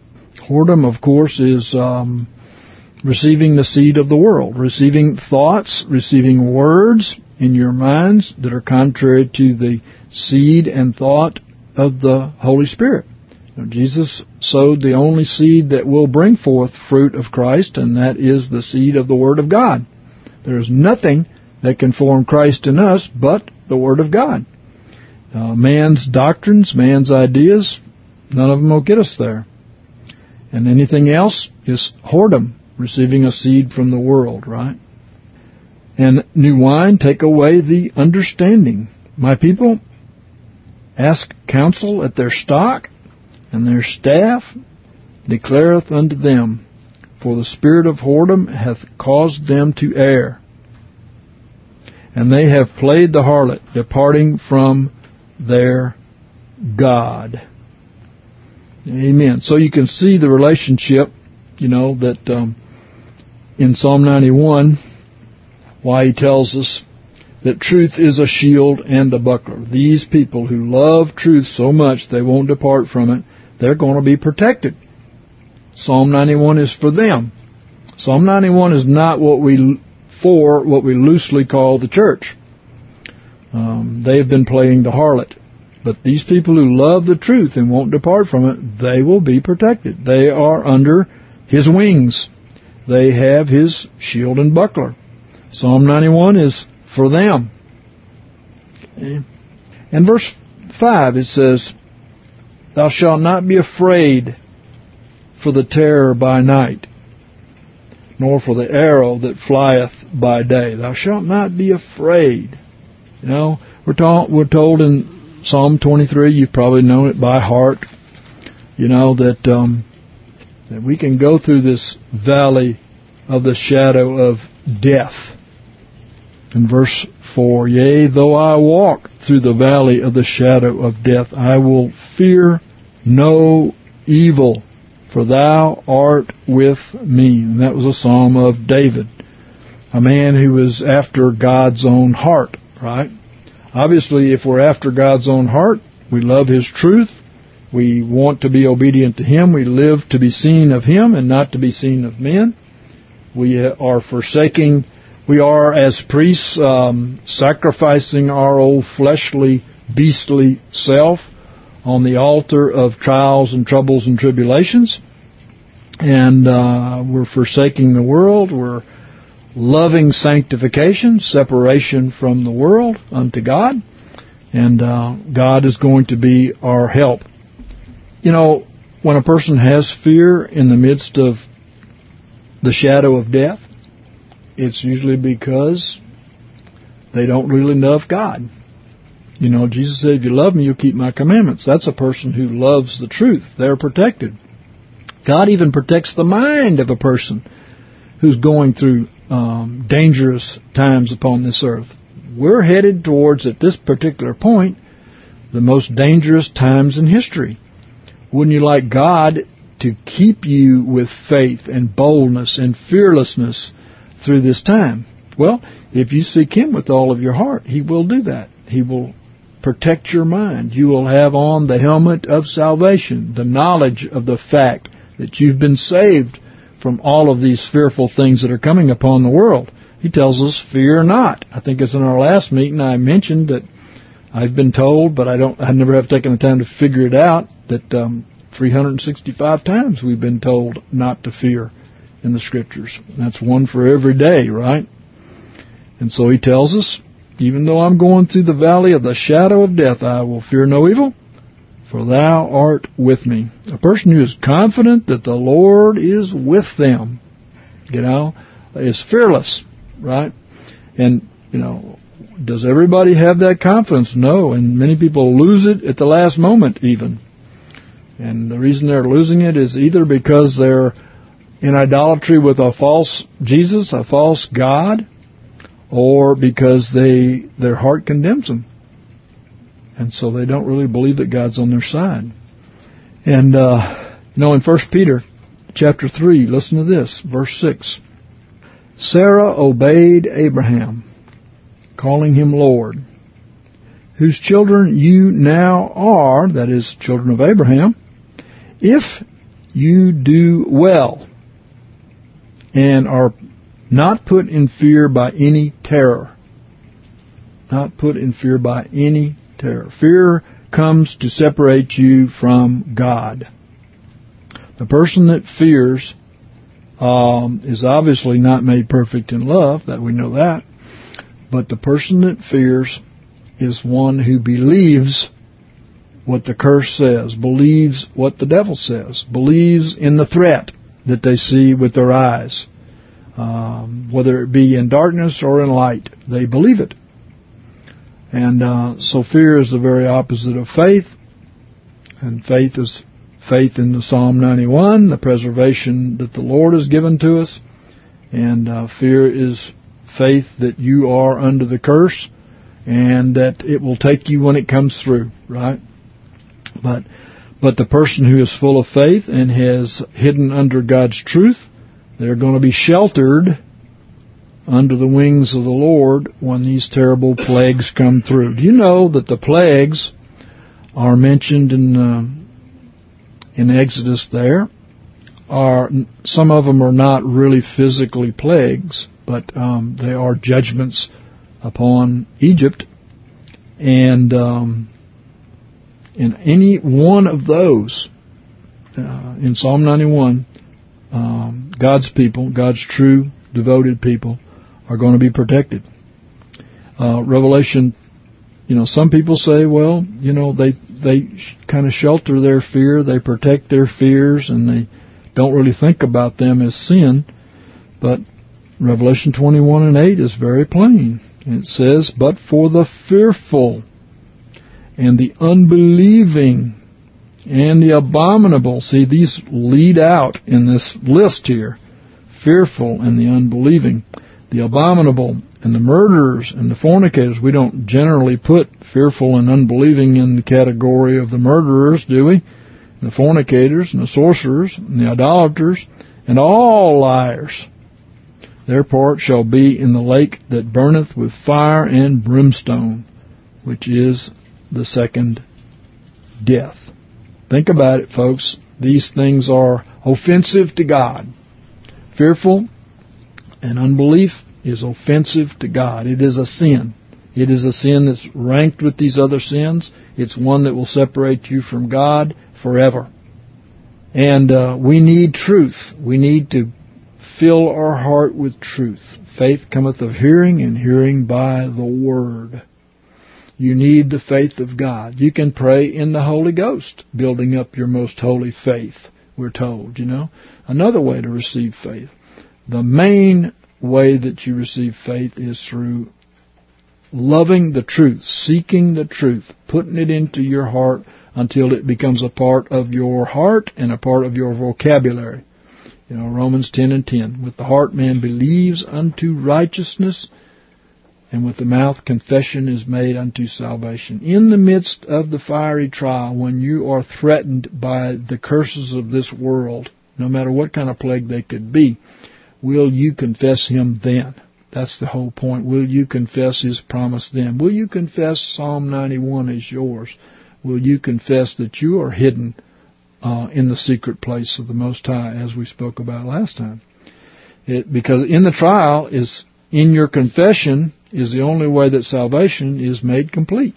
Whoredom, of course, is receiving the seed of the world, receiving thoughts, receiving words in your minds that are contrary to the seed and thought of the Holy Spirit. Now, Jesus sowed the only seed that will bring forth fruit of Christ, and that is the seed of the Word of God. There is nothing that can form Christ in us but the Word of God. Man's doctrines, man's ideas, none of them will get us there. And anything else is whoredom, receiving a seed from the world, right? And new wine take away the understanding. My people ask counsel at their stock, and their staff declareth unto them, for the spirit of whoredom hath caused them to err. And they have played the harlot, departing from their God. Amen. So you can see the relationship, that in Psalm 91, why he tells us that truth is a shield and a buckler. These people who love truth so much they won't depart from it, they're going to be protected. Psalm 91 is for them. Psalm 91 is not what we loosely call the church. They have been playing the harlot. But these people who love the truth and won't depart from it, they will be protected. They are under his wings. They have his shield and buckler. Psalm 91 is for them. Okay. And verse 5, it says, Thou shalt not be afraid for the terror by night, nor for the arrow that flieth by day. Thou shalt not be afraid. We're told in Psalm 23, you've probably known it by heart, that we can go through this valley of the shadow of death. In verse 4, Yea, though I walk through the valley of the shadow of death, I will fear no evil, for thou art with me. And that was a psalm of David, a man who was after God's own heart, right? Obviously, if we're after God's own heart, we love his truth, we want to be obedient to him, we live to be seen of him and not to be seen of men. We are, as priests, sacrificing our old fleshly, beastly self on the altar of trials and troubles and tribulations. And we're forsaking the world. We're loving sanctification, separation from the world unto God. And God is going to be our help. When a person has fear in the midst of the shadow of death, it's usually because they don't really love God. Jesus said, if you love me, you'll keep my commandments. That's a person who loves the truth. They're protected. God even protects the mind of a person who's going through dangerous times upon this earth. We're headed towards, at this particular point, the most dangerous times in history. Wouldn't you like God to keep you with faith and boldness and fearlessness through this time? Well, if you seek him with all of your heart, he will do that. He will protect your mind. You will have on the helmet of salvation, the knowledge of the fact that you've been saved from all of these fearful things that are coming upon the world. He tells us, fear not. I think it's in our last meeting I mentioned that I've been told, but I never have taken the time to figure it out, that 365 times we've been told not to fear in the Scriptures. That's one for every day, right? And so he tells us, even though I'm going through the valley of the shadow of death, I will fear no evil, for thou art with me. A person who is confident that the Lord is with them, is fearless, right? And, does everybody have that confidence? No, and many people lose it at the last moment even. And the reason they're losing it is either because they're in idolatry with a false Jesus, a false God, or because their heart condemns them. And so they don't really believe that God's on their side. And, in 1 Peter chapter 3, listen to this, verse 6. Sarah obeyed Abraham, calling him Lord, whose children you now are, that is, children of Abraham, if You do well and are not put in fear by any terror. Not put in fear by any terror. Fear comes to separate you from God. The person that fears is obviously not made perfect in love, that we know that. But the person that fears is one who believes what the curse says, believes what the devil says, believes in the threat that they see with their eyes. Whether it be in darkness or in light, they believe it. And so fear is the very opposite of faith. And faith is faith in the Psalm 91, the preservation that the Lord has given to us. And fear is faith that you are under the curse and that it will take you when it comes through, right? But the person who is full of faith and has hidden under God's truth, they're going to be sheltered under the wings of the Lord when these terrible plagues come through. Do you know that the plagues are mentioned in Exodus there? Some of them are not really physically plagues, but they are judgments upon Egypt. And in any one of those, in Psalm 91, God's people, God's true, devoted people, are going to be protected. Revelation, some people say, well, they kind of shelter their fear, they protect their fears, and they don't really think about them as sin. But Revelation 21 and 8 is very plain. It says, but for the fearful and the unbelieving and the abominable. See, these lead out in this list here. Fearful and the unbelieving, the abominable and the murderers and the fornicators. We don't generally put fearful and unbelieving in the category of the murderers, do we? The fornicators and the sorcerers and the idolaters and all liars. Their part shall be in the lake that burneth with fire and brimstone, which is the second death. Think about it, folks. These things are offensive to God. Fearful and unbelief is offensive to God. It is a sin. It is a sin that's ranked with these other sins. It's one that will separate you from God forever. And we need truth. We need to fill our heart with truth. Faith cometh of hearing, and hearing by the Word. You need the faith of God. You can pray in the Holy Ghost, building up your most holy faith, we're told, Another way to receive faith. The main way that you receive faith is through loving the truth, seeking the truth, putting it into your heart until it becomes a part of your heart and a part of your vocabulary. Romans 10 and 10. With the heart man believes unto righteousness, and with the mouth confession is made unto salvation. In the midst of the fiery trial, when you are threatened by the curses of this world, no matter what kind of plague they could be, will you confess Him then? That's the whole point. Will you confess His promise then? Will you confess Psalm 91 is yours? Will you confess that you are hidden in the secret place of the Most High, as we spoke about last time? Because in the trial is in your confession is the only way that salvation is made complete.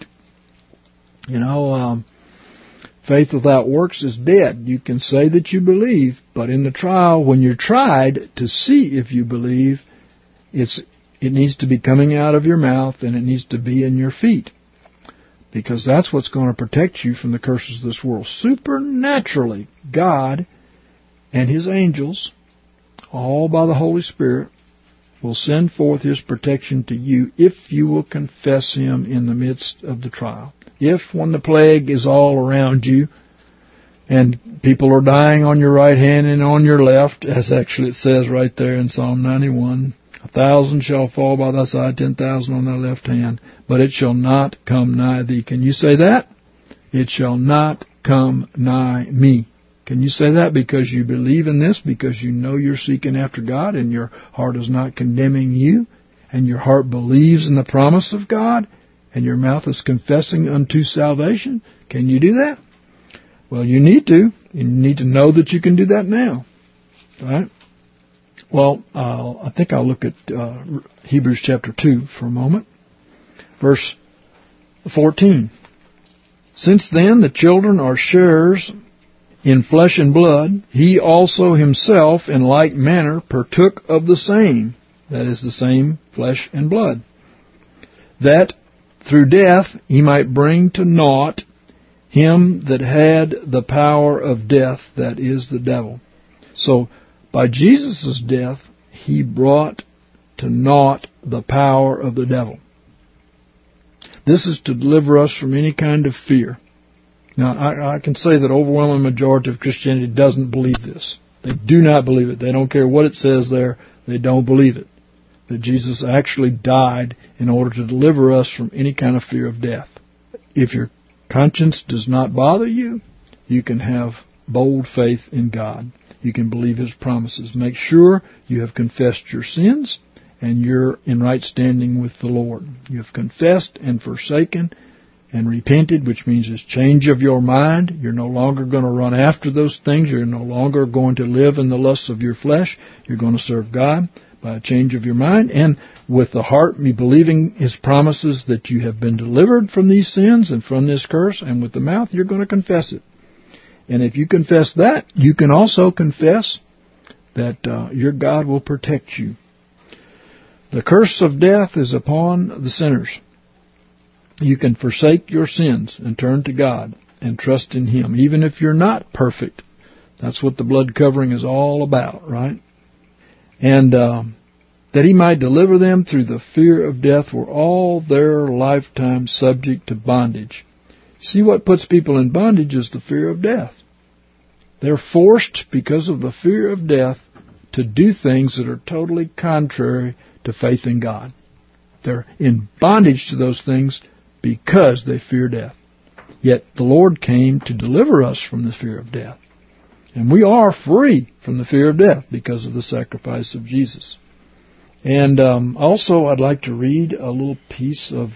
Faith without works is dead. You can say that you believe, but in the trial, when you're tried to see if you believe, it needs to be coming out of your mouth and it needs to be in your feet. Because that's what's going to protect you from the curses of this world. Supernaturally, God and His angels, all by the Holy Spirit, will send forth His protection to you if you will confess Him in the midst of the trial. If, when the plague is all around you, and people are dying on your right hand and on your left, as actually it says right there in Psalm 91, 1,000 shall fall by thy side, 10,000 on thy left hand, but it shall not come nigh thee. Can you say that? It shall not come nigh me. Can you say that because you believe in this, because you know you're seeking after God and your heart is not condemning you, and your heart believes in the promise of God, and your mouth is confessing unto salvation? Can you do that? Well, you need to. You need to know that you can do that now. Right? Well, I think I'll look at Hebrews chapter 2 for a moment. Verse 14. Since then the children are sharers in flesh and blood, he also himself in like manner partook of the same, that is the same flesh and blood, that through death he might bring to naught him that had the power of death, that is the devil. So, by Jesus' death, he brought to naught the power of the devil. This is to deliver us from any kind of fear. Now, I can say that overwhelming majority of Christianity doesn't believe this. They do not believe it. They don't care what it says there. They don't believe it. That Jesus actually died in order to deliver us from any kind of fear of death. If your conscience does not bother you, you can have bold faith in God. You can believe His promises. Make sure you have confessed your sins and you're in right standing with the Lord. You have confessed and forsaken and repented, which means it's change of your mind. You're no longer going to run after those things. You're no longer going to live in the lusts of your flesh. You're going to serve God by a change of your mind. And with the heart, me believing His promises that you have been delivered from these sins and from this curse. And with the mouth, you're going to confess it. And if you confess that, you can also confess that your God will protect you. The curse of death is upon the sinners. You can forsake your sins and turn to God and trust in Him, even if you're not perfect. That's what the blood covering is all about, right? And that He might deliver them through the fear of death were all their lifetime subject to bondage. See, what puts people in bondage is the fear of death. They're forced, because of the fear of death, to do things that are totally contrary to faith in God. They're in bondage to those things because they fear death. Yet the Lord came to deliver us from the fear of death. And we are free from the fear of death because of the sacrifice of Jesus. And also I'd like to read a little piece of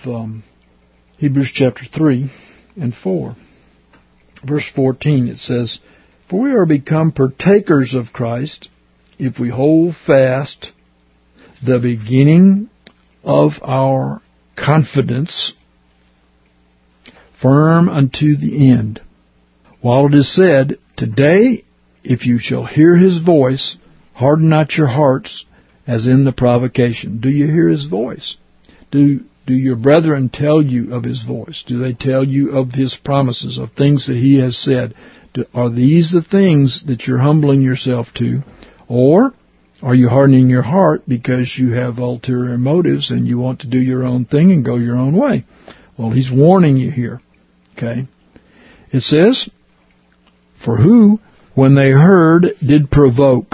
Hebrews chapter 3 and 4. Verse 14, it says, For we are become partakers of Christ if we hold fast the beginning of our confidence firm unto the end. While it is said, Today, if you shall hear His voice, harden not your hearts as in the provocation. Do you hear His voice? Do your brethren tell you of His voice? Do they tell you of His promises, of things that He has said? Are these the things that you're humbling yourself to? Or are you hardening your heart because you have ulterior motives and you want to do your own thing and go your own way? Well, He's warning you here. Okay? It says, For who, when they heard, did provoke?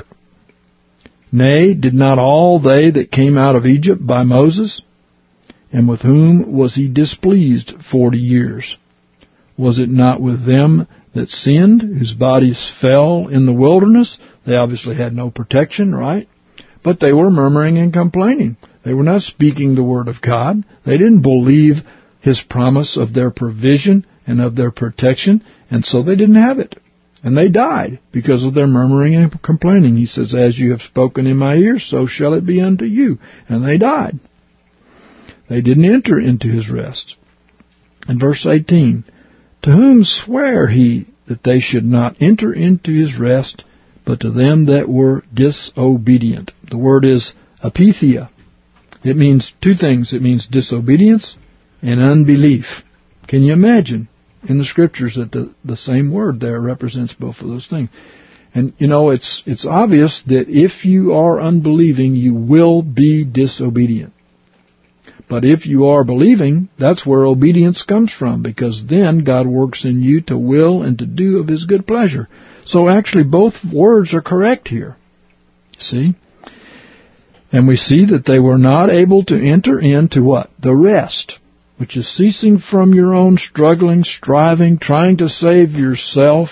Nay, did not all they that came out of Egypt by Moses? And with whom was He displeased 40 years? Was it not with them that sinned, whose bodies fell in the wilderness? They obviously had no protection, right? But they were murmuring and complaining. They were not speaking the word of God. They didn't believe His promise of their provision and of their protection, and so they didn't have it. And they died because of their murmuring and complaining. He says, As you have spoken in my ears, so shall it be unto you. And they died. They didn't enter into His rest. In verse 18, To whom sware He that they should not enter into His rest, but to them that were disobedient? The word is apethia. It means two things. It means disobedience and unbelief. Can you imagine in the Scriptures that the same word there represents both of those things? And, it's obvious that if you are unbelieving, you will be disobedient. But if you are believing, that's where obedience comes from, because then God works in you to will and to do of His good pleasure. So actually both words are correct here. See? And we see that they were not able to enter into what? The rest, which is ceasing from your own struggling, striving, trying to save yourself,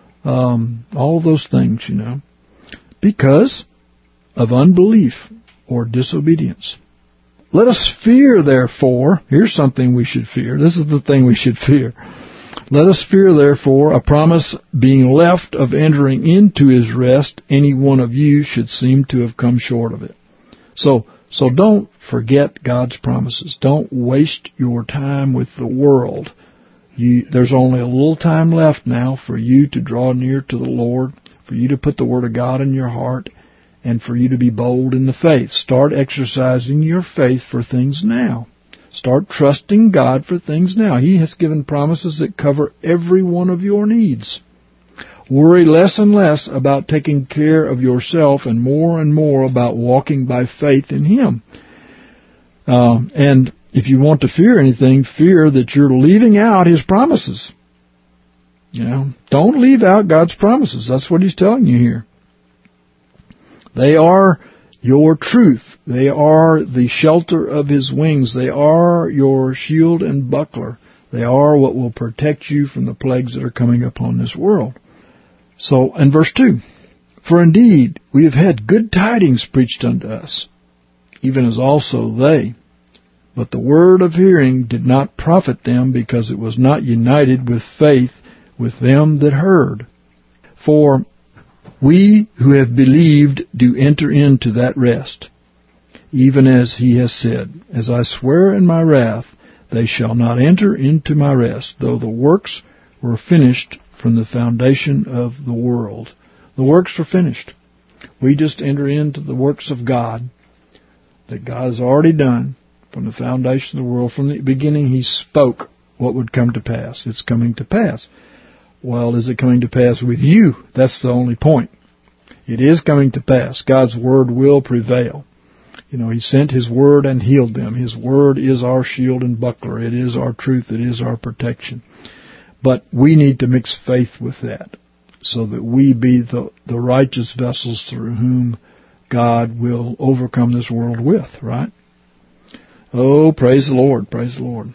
all those things, because of unbelief or disobedience. Let us fear, therefore. Here's something we should fear. This is the thing we should fear. Let us fear, therefore, a promise being left of entering into his rest, any one of you should seem to have come short of it. So don't forget God's promises. Don't waste your time with the world. There's only a little time left now for you to draw near to the Lord, for you to put the Word of God in your heart, and for you to be bold in the faith. Start exercising your faith for things now. Start trusting God for things now. He has given promises that cover every one of your needs. Worry less and less about taking care of yourself and more about walking by faith in Him. And if you want to fear anything, fear that you're leaving out His promises. Don't leave out God's promises. That's what He's telling you here. They are your truth. They are the shelter of His wings. They are your shield and buckler. They are what will protect you from the plagues that are coming upon this world. So, in verse 2, for indeed we have had good tidings preached unto us, even as also they. But the word of hearing did not profit them, because it was not united with faith with them that heard. For we who have believed do enter into that rest, even as He has said, as I swear in my wrath, they shall not enter into my rest, though the works were finished from the foundation of the world. The works are finished. We just enter into the works of God that God has already done from the foundation of the world. From the beginning, He spoke what would come to pass. It's coming to pass. Well, is it coming to pass with you? That's the only point. It is coming to pass. God's Word will prevail. He sent His Word and healed them. His Word is our shield and buckler. It is our truth. It is our protection. But we need to mix faith with that, so that we be the righteous vessels through whom God will overcome this world with, right? Oh, praise the Lord, praise the Lord.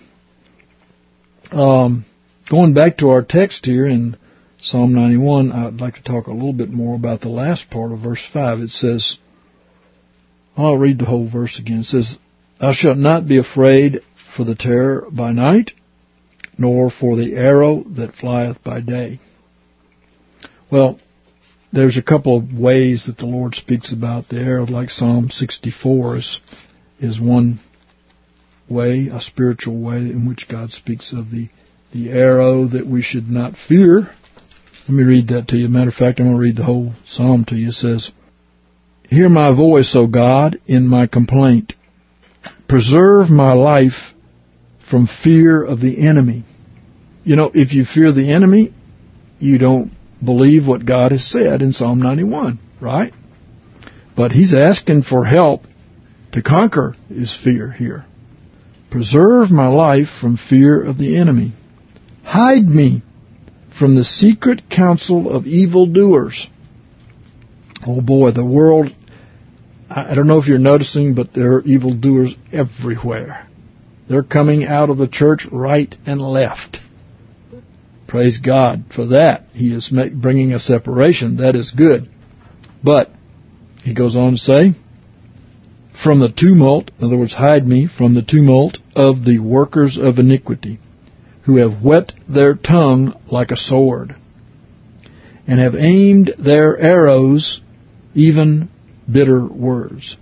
Going back to our text here in Psalm 91, I'd like to talk a little bit more about the last part of verse 5. It says, I'll read the whole verse again. It says, Thou shalt not be afraid for the terror by night, nor for the arrow that flieth by day. Well, there's a couple of ways that the Lord speaks about the arrow, like Psalm 64 is one way, a spiritual way in which God speaks of the arrow that we should not fear. Let me read that to you. Matter of fact, I'm going to read the whole psalm to you. It says, Hear my voice, O God, in my complaint. Preserve my life from fear of the enemy. If you fear the enemy, you don't believe what God has said in Psalm 91, right? But He's asking for help to conquer his fear here. Preserve my life from fear of the enemy. Hide me from the secret counsel of evildoers. Oh boy, the world, I don't know if you're noticing, but there are evildoers everywhere. They're coming out of the church right and left. Praise God for that. He is bringing a separation. That is good. But he goes on to say, from the tumult, in other words, hide me from the tumult of the workers of iniquity, who have whet their tongue like a sword, and have aimed their arrows, even bitter words.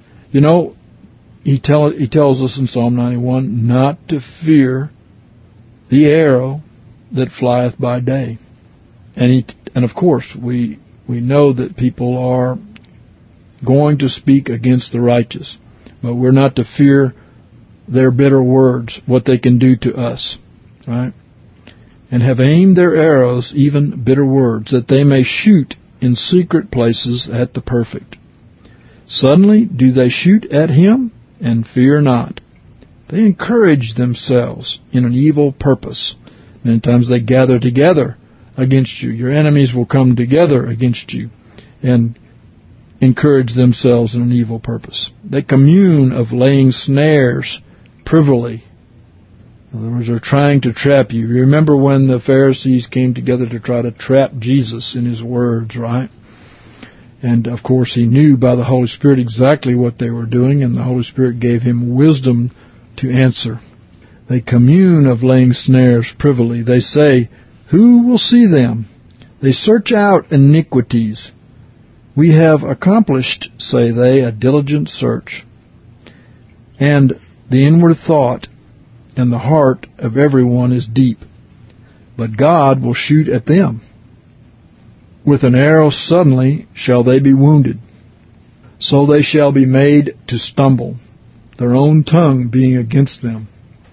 He tells us in Psalm 91 not to fear the arrow that flieth by day. And of course, we know that people are going to speak against the righteous, but we're not to fear their bitter words, what they can do to us, right? And have aimed their arrows, even bitter words, that they may shoot in secret places at the perfect. Suddenly do they shoot at him, and fear not. They encourage themselves in an evil purpose. Many times they gather together against you. Your enemies will come together against you and encourage themselves in an evil purpose. They commune of laying snares privily. In other words, they're trying to trap you. You remember when the Pharisees came together to try to trap Jesus in his words, right? And, of course, he knew by the Holy Spirit exactly what they were doing, and the Holy Spirit gave him wisdom to answer. They commune of laying snares privily. They say, who will see them? They search out iniquities. We have accomplished, say they, a diligent search. And the inward thought and the heart of everyone is deep. But God will shoot at them. With an arrow suddenly shall they be wounded. So they shall be made to stumble, their own tongue being against them.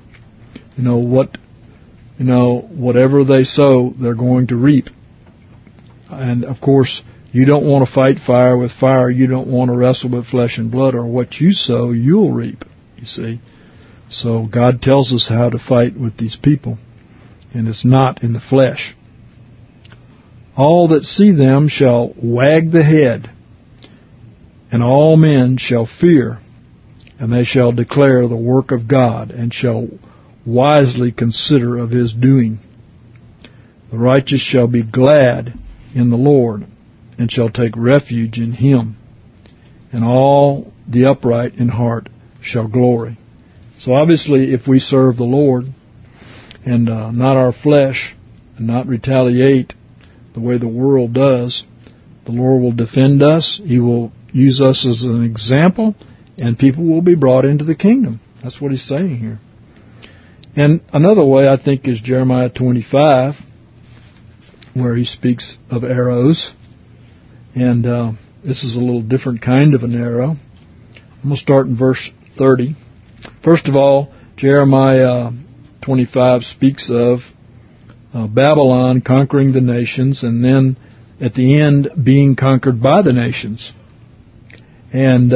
Whatever they sow, they're going to reap. And of course, you don't want to fight fire with fire. You don't want to wrestle with flesh and blood, or what you sow, you'll reap, you see. So God tells us how to fight with these people, and it's not in the flesh. All that see them shall wag the head, and all men shall fear, and they shall declare the work of God, and shall wisely consider of his doing. The righteous shall be glad in the Lord, and shall take refuge in him, and all the upright in heart shall glory. So obviously, if we serve the Lord, and not our flesh, and not retaliate the way the world does, the Lord will defend us. He will use us as an example, and people will be brought into the kingdom. That's what he's saying here. And another way, I think, is Jeremiah 25, where he speaks of arrows. And this is a little different kind of an arrow. I'm going to start in verse 30. First of all, Jeremiah 25 speaks of Babylon conquering the nations, and then at the end being conquered by the nations. And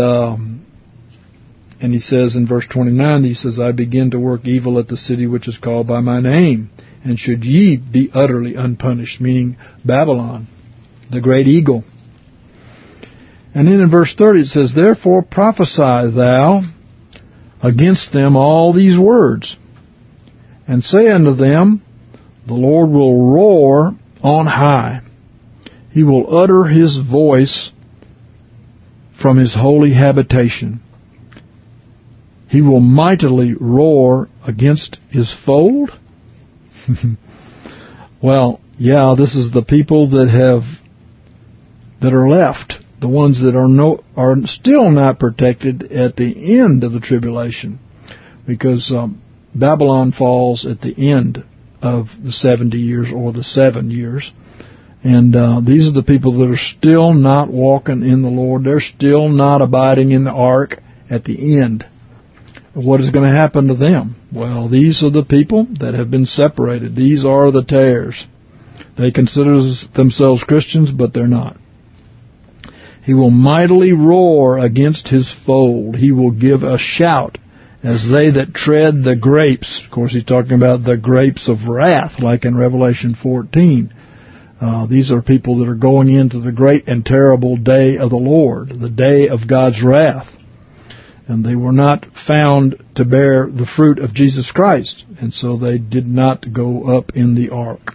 he says in verse 29, he says, I begin to work evil at the city which is called by my name, and should ye be utterly unpunished, meaning Babylon, the great eagle. And then in verse 30 it says, therefore prophesy thou against them all these words, and say unto them, the Lord will roar on high. He will utter his voice from his holy habitation. He will mightily roar against his fold. Well, yeah, this is the people that are left, the ones that are still not protected at the end of the tribulation, because Babylon falls at the end of the 70 years or the 7 years. And these are the people that are still not walking in the Lord. They're still not abiding in the ark at the end. What is going to happen to them? Well, these are the people that have been separated. These are the tares. They consider themselves Christians, but they're not. He will mightily roar against his fold. He will give a shout as they that tread the grapes. Of course, he's talking about the grapes of wrath, like in Revelation 14. These are people that are going into the great and terrible day of the Lord, the day of God's wrath. And they were not found to bear the fruit of Jesus Christ, and so they did not go up in the ark.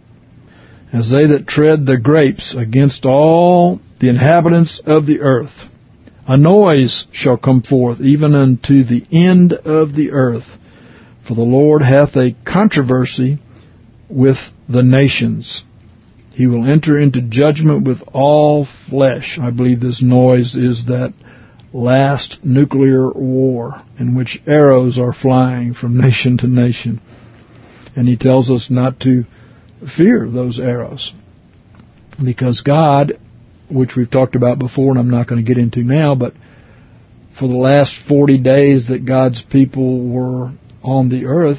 As they that tread the grapes against all the inhabitants of the earth, a noise shall come forth even unto the end of the earth. For the Lord hath a controversy with the nations. He will enter into judgment with all flesh. I believe this noise is that last nuclear war in which arrows are flying from nation to nation. And he tells us not to fear those arrows, because God, which we've talked about before and I'm not going to get into now, but for the last 40 days that God's people were on the earth,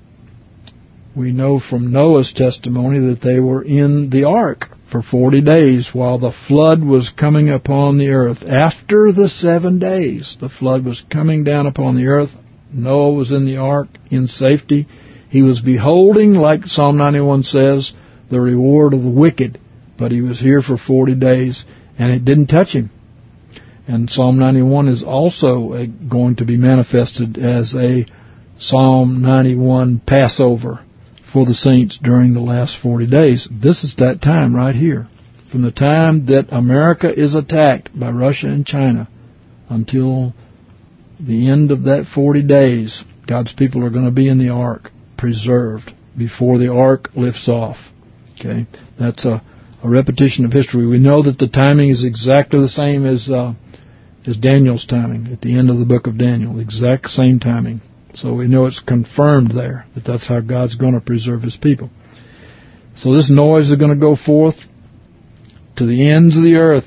we know from Noah's testimony that they were in the ark for 40 days while the flood was coming upon the earth. After the 7 days, the flood was coming down upon the earth. Noah was in the ark in safety. He was beholding, like Psalm 91 says, the reward of the wicked. But he was here for 40 days, and it didn't touch him. And Psalm 91 is also going to be manifested as a Psalm 91 Passover for the saints during the last 40 days. This is that time right here. From the time that America is attacked by Russia and China until the end of that 40 days, God's people are going to be in the ark, preserved, before the ark lifts off. Okay, that's a repetition of history. We know that the timing is exactly the same as Daniel's timing at the end of the book of Daniel, the exact same timing. So we know it's confirmed there that that's how God's going to preserve His people. So this noise is going to go forth to the ends of the earth,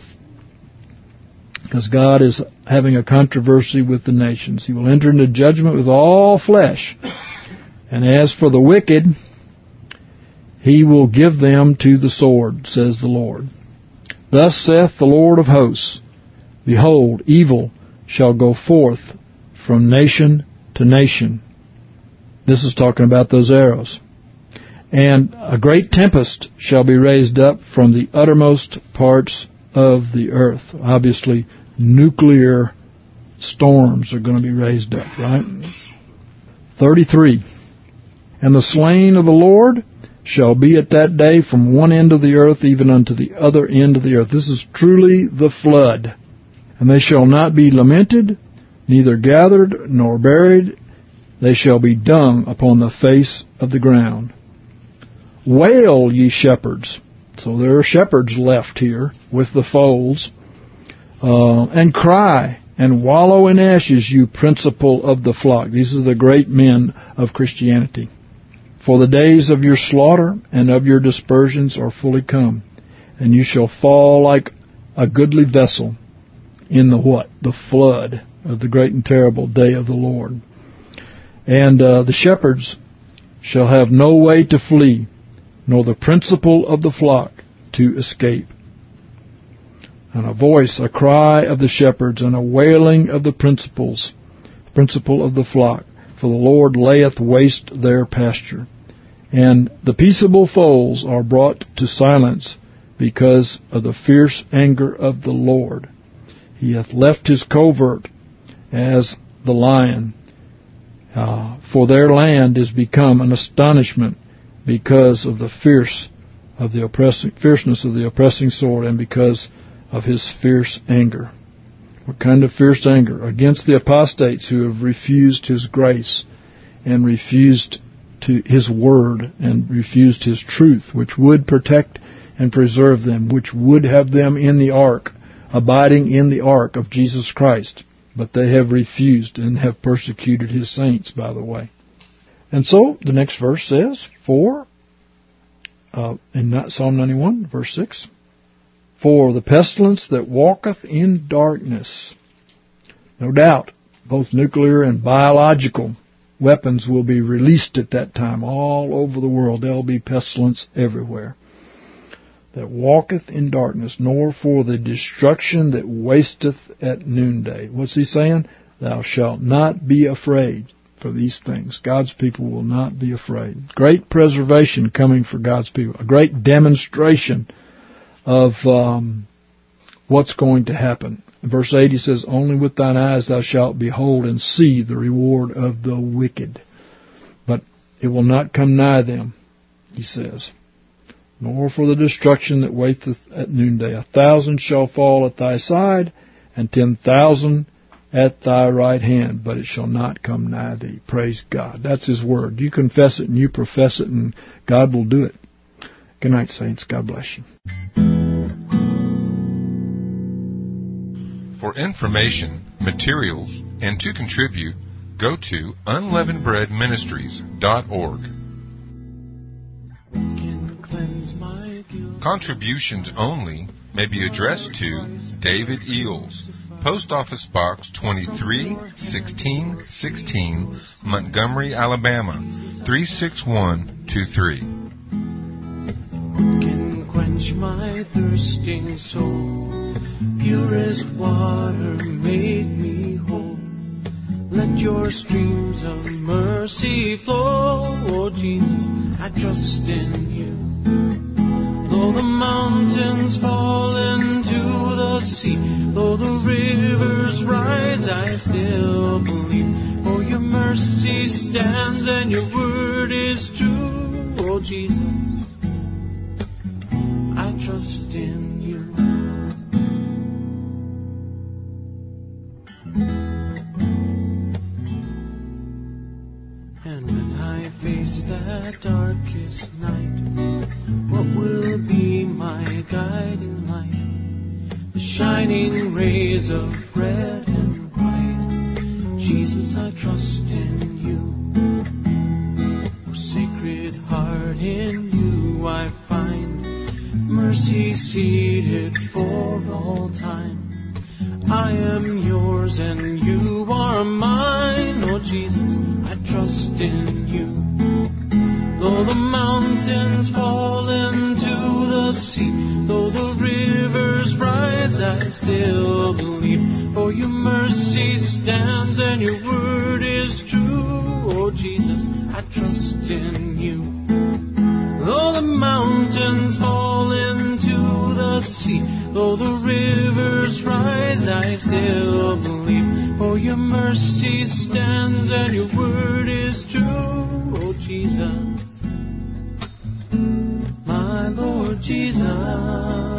because God is having a controversy with the nations. He will enter into judgment with all flesh. And as for the wicked, He will give them to the sword, says the Lord. Thus saith the Lord of hosts, Behold, evil shall go forth from nation to nation. This is talking about those arrows. And a great tempest shall be raised up from the uttermost parts of the earth. Obviously, nuclear storms are going to be raised up, right? 33. And the slain of the Lord shall be at that day from one end of the earth even unto the other end of the earth. This is truly the flood. And they shall not be lamented, neither gathered nor buried. They shall be dung upon the face of the ground. Wail, ye shepherds. So there are shepherds left here with the foals. And cry and wallow in ashes, you principal of the flock. These are the great men of Christianity. For the days of your slaughter and of your dispersions are fully come, and you shall fall like a goodly vessel in the what? The flood of the great and terrible day of the Lord. And the shepherds shall have no way to flee, nor the principal of the flock to escape. And a voice, a cry of the shepherds, and a wailing of the principal of the flock. For the Lord layeth waste their pasture. And the peaceable foals are brought to silence because of the fierce anger of the Lord. He hath left His covert as the lion. For their land is become an astonishment because of the fierceness of the oppressing sword, and because of His fierce anger. What kind of fierce anger? Against the apostates who have refused His grace and refused to His word and refused His truth, which would protect and preserve them, which would have them in the ark, abiding in the ark of Jesus Christ. But they have refused and have persecuted His saints, by the way. And so the next verse says, in Psalm 91, verse 6, For the pestilence that walketh in darkness. No doubt, both nuclear and biological weapons will be released at that time all over the world. There will be pestilence everywhere. That walketh in darkness, nor for the destruction that wasteth at noonday. What's he saying? Thou shalt not be afraid for these things. God's people will not be afraid. Great preservation coming for God's people. A great demonstration of what's going to happen. Verse 8, he says, Only with thine eyes thou shalt behold and see the reward of the wicked. But it will not come nigh them, he says. Nor for the destruction that waiteth at noonday. 1,000 shall fall at thy side, and 10,000 at thy right hand, but it shall not come nigh thee. Praise God. That's His word. You confess it and you profess it, and God will do it. Good night, saints. God bless you. For information, materials, and to contribute, go to unleavenedbreadministries.org. Contributions only may be addressed to David Eels, Post Office Box 231616, Montgomery, Alabama 36123. Can quench my thirsting soul. Purest water made me whole. Let your streams of mercy flow. Oh Jesus, I trust in you. Though the mountains fall into the sea, though the rivers rise, I still believe. For your mercy stands and your word is true. Oh Jesus, I trust in you. my guiding light, the shining rays of red and white. Jesus, I trust in you. Oh, Sacred Heart, in you I find mercy seated for all time. I am yours and you are mine. Oh Jesus, I trust in you. Though the mountains fall into the sea, though the rivers rise, I still believe. For your mercy stands and your word is true. Oh Jesus, I trust in you. Though the mountains fall into the sea, though the rivers rise, I still believe. For your mercy stands and your word is true. Oh Jesus, my Lord Jesus.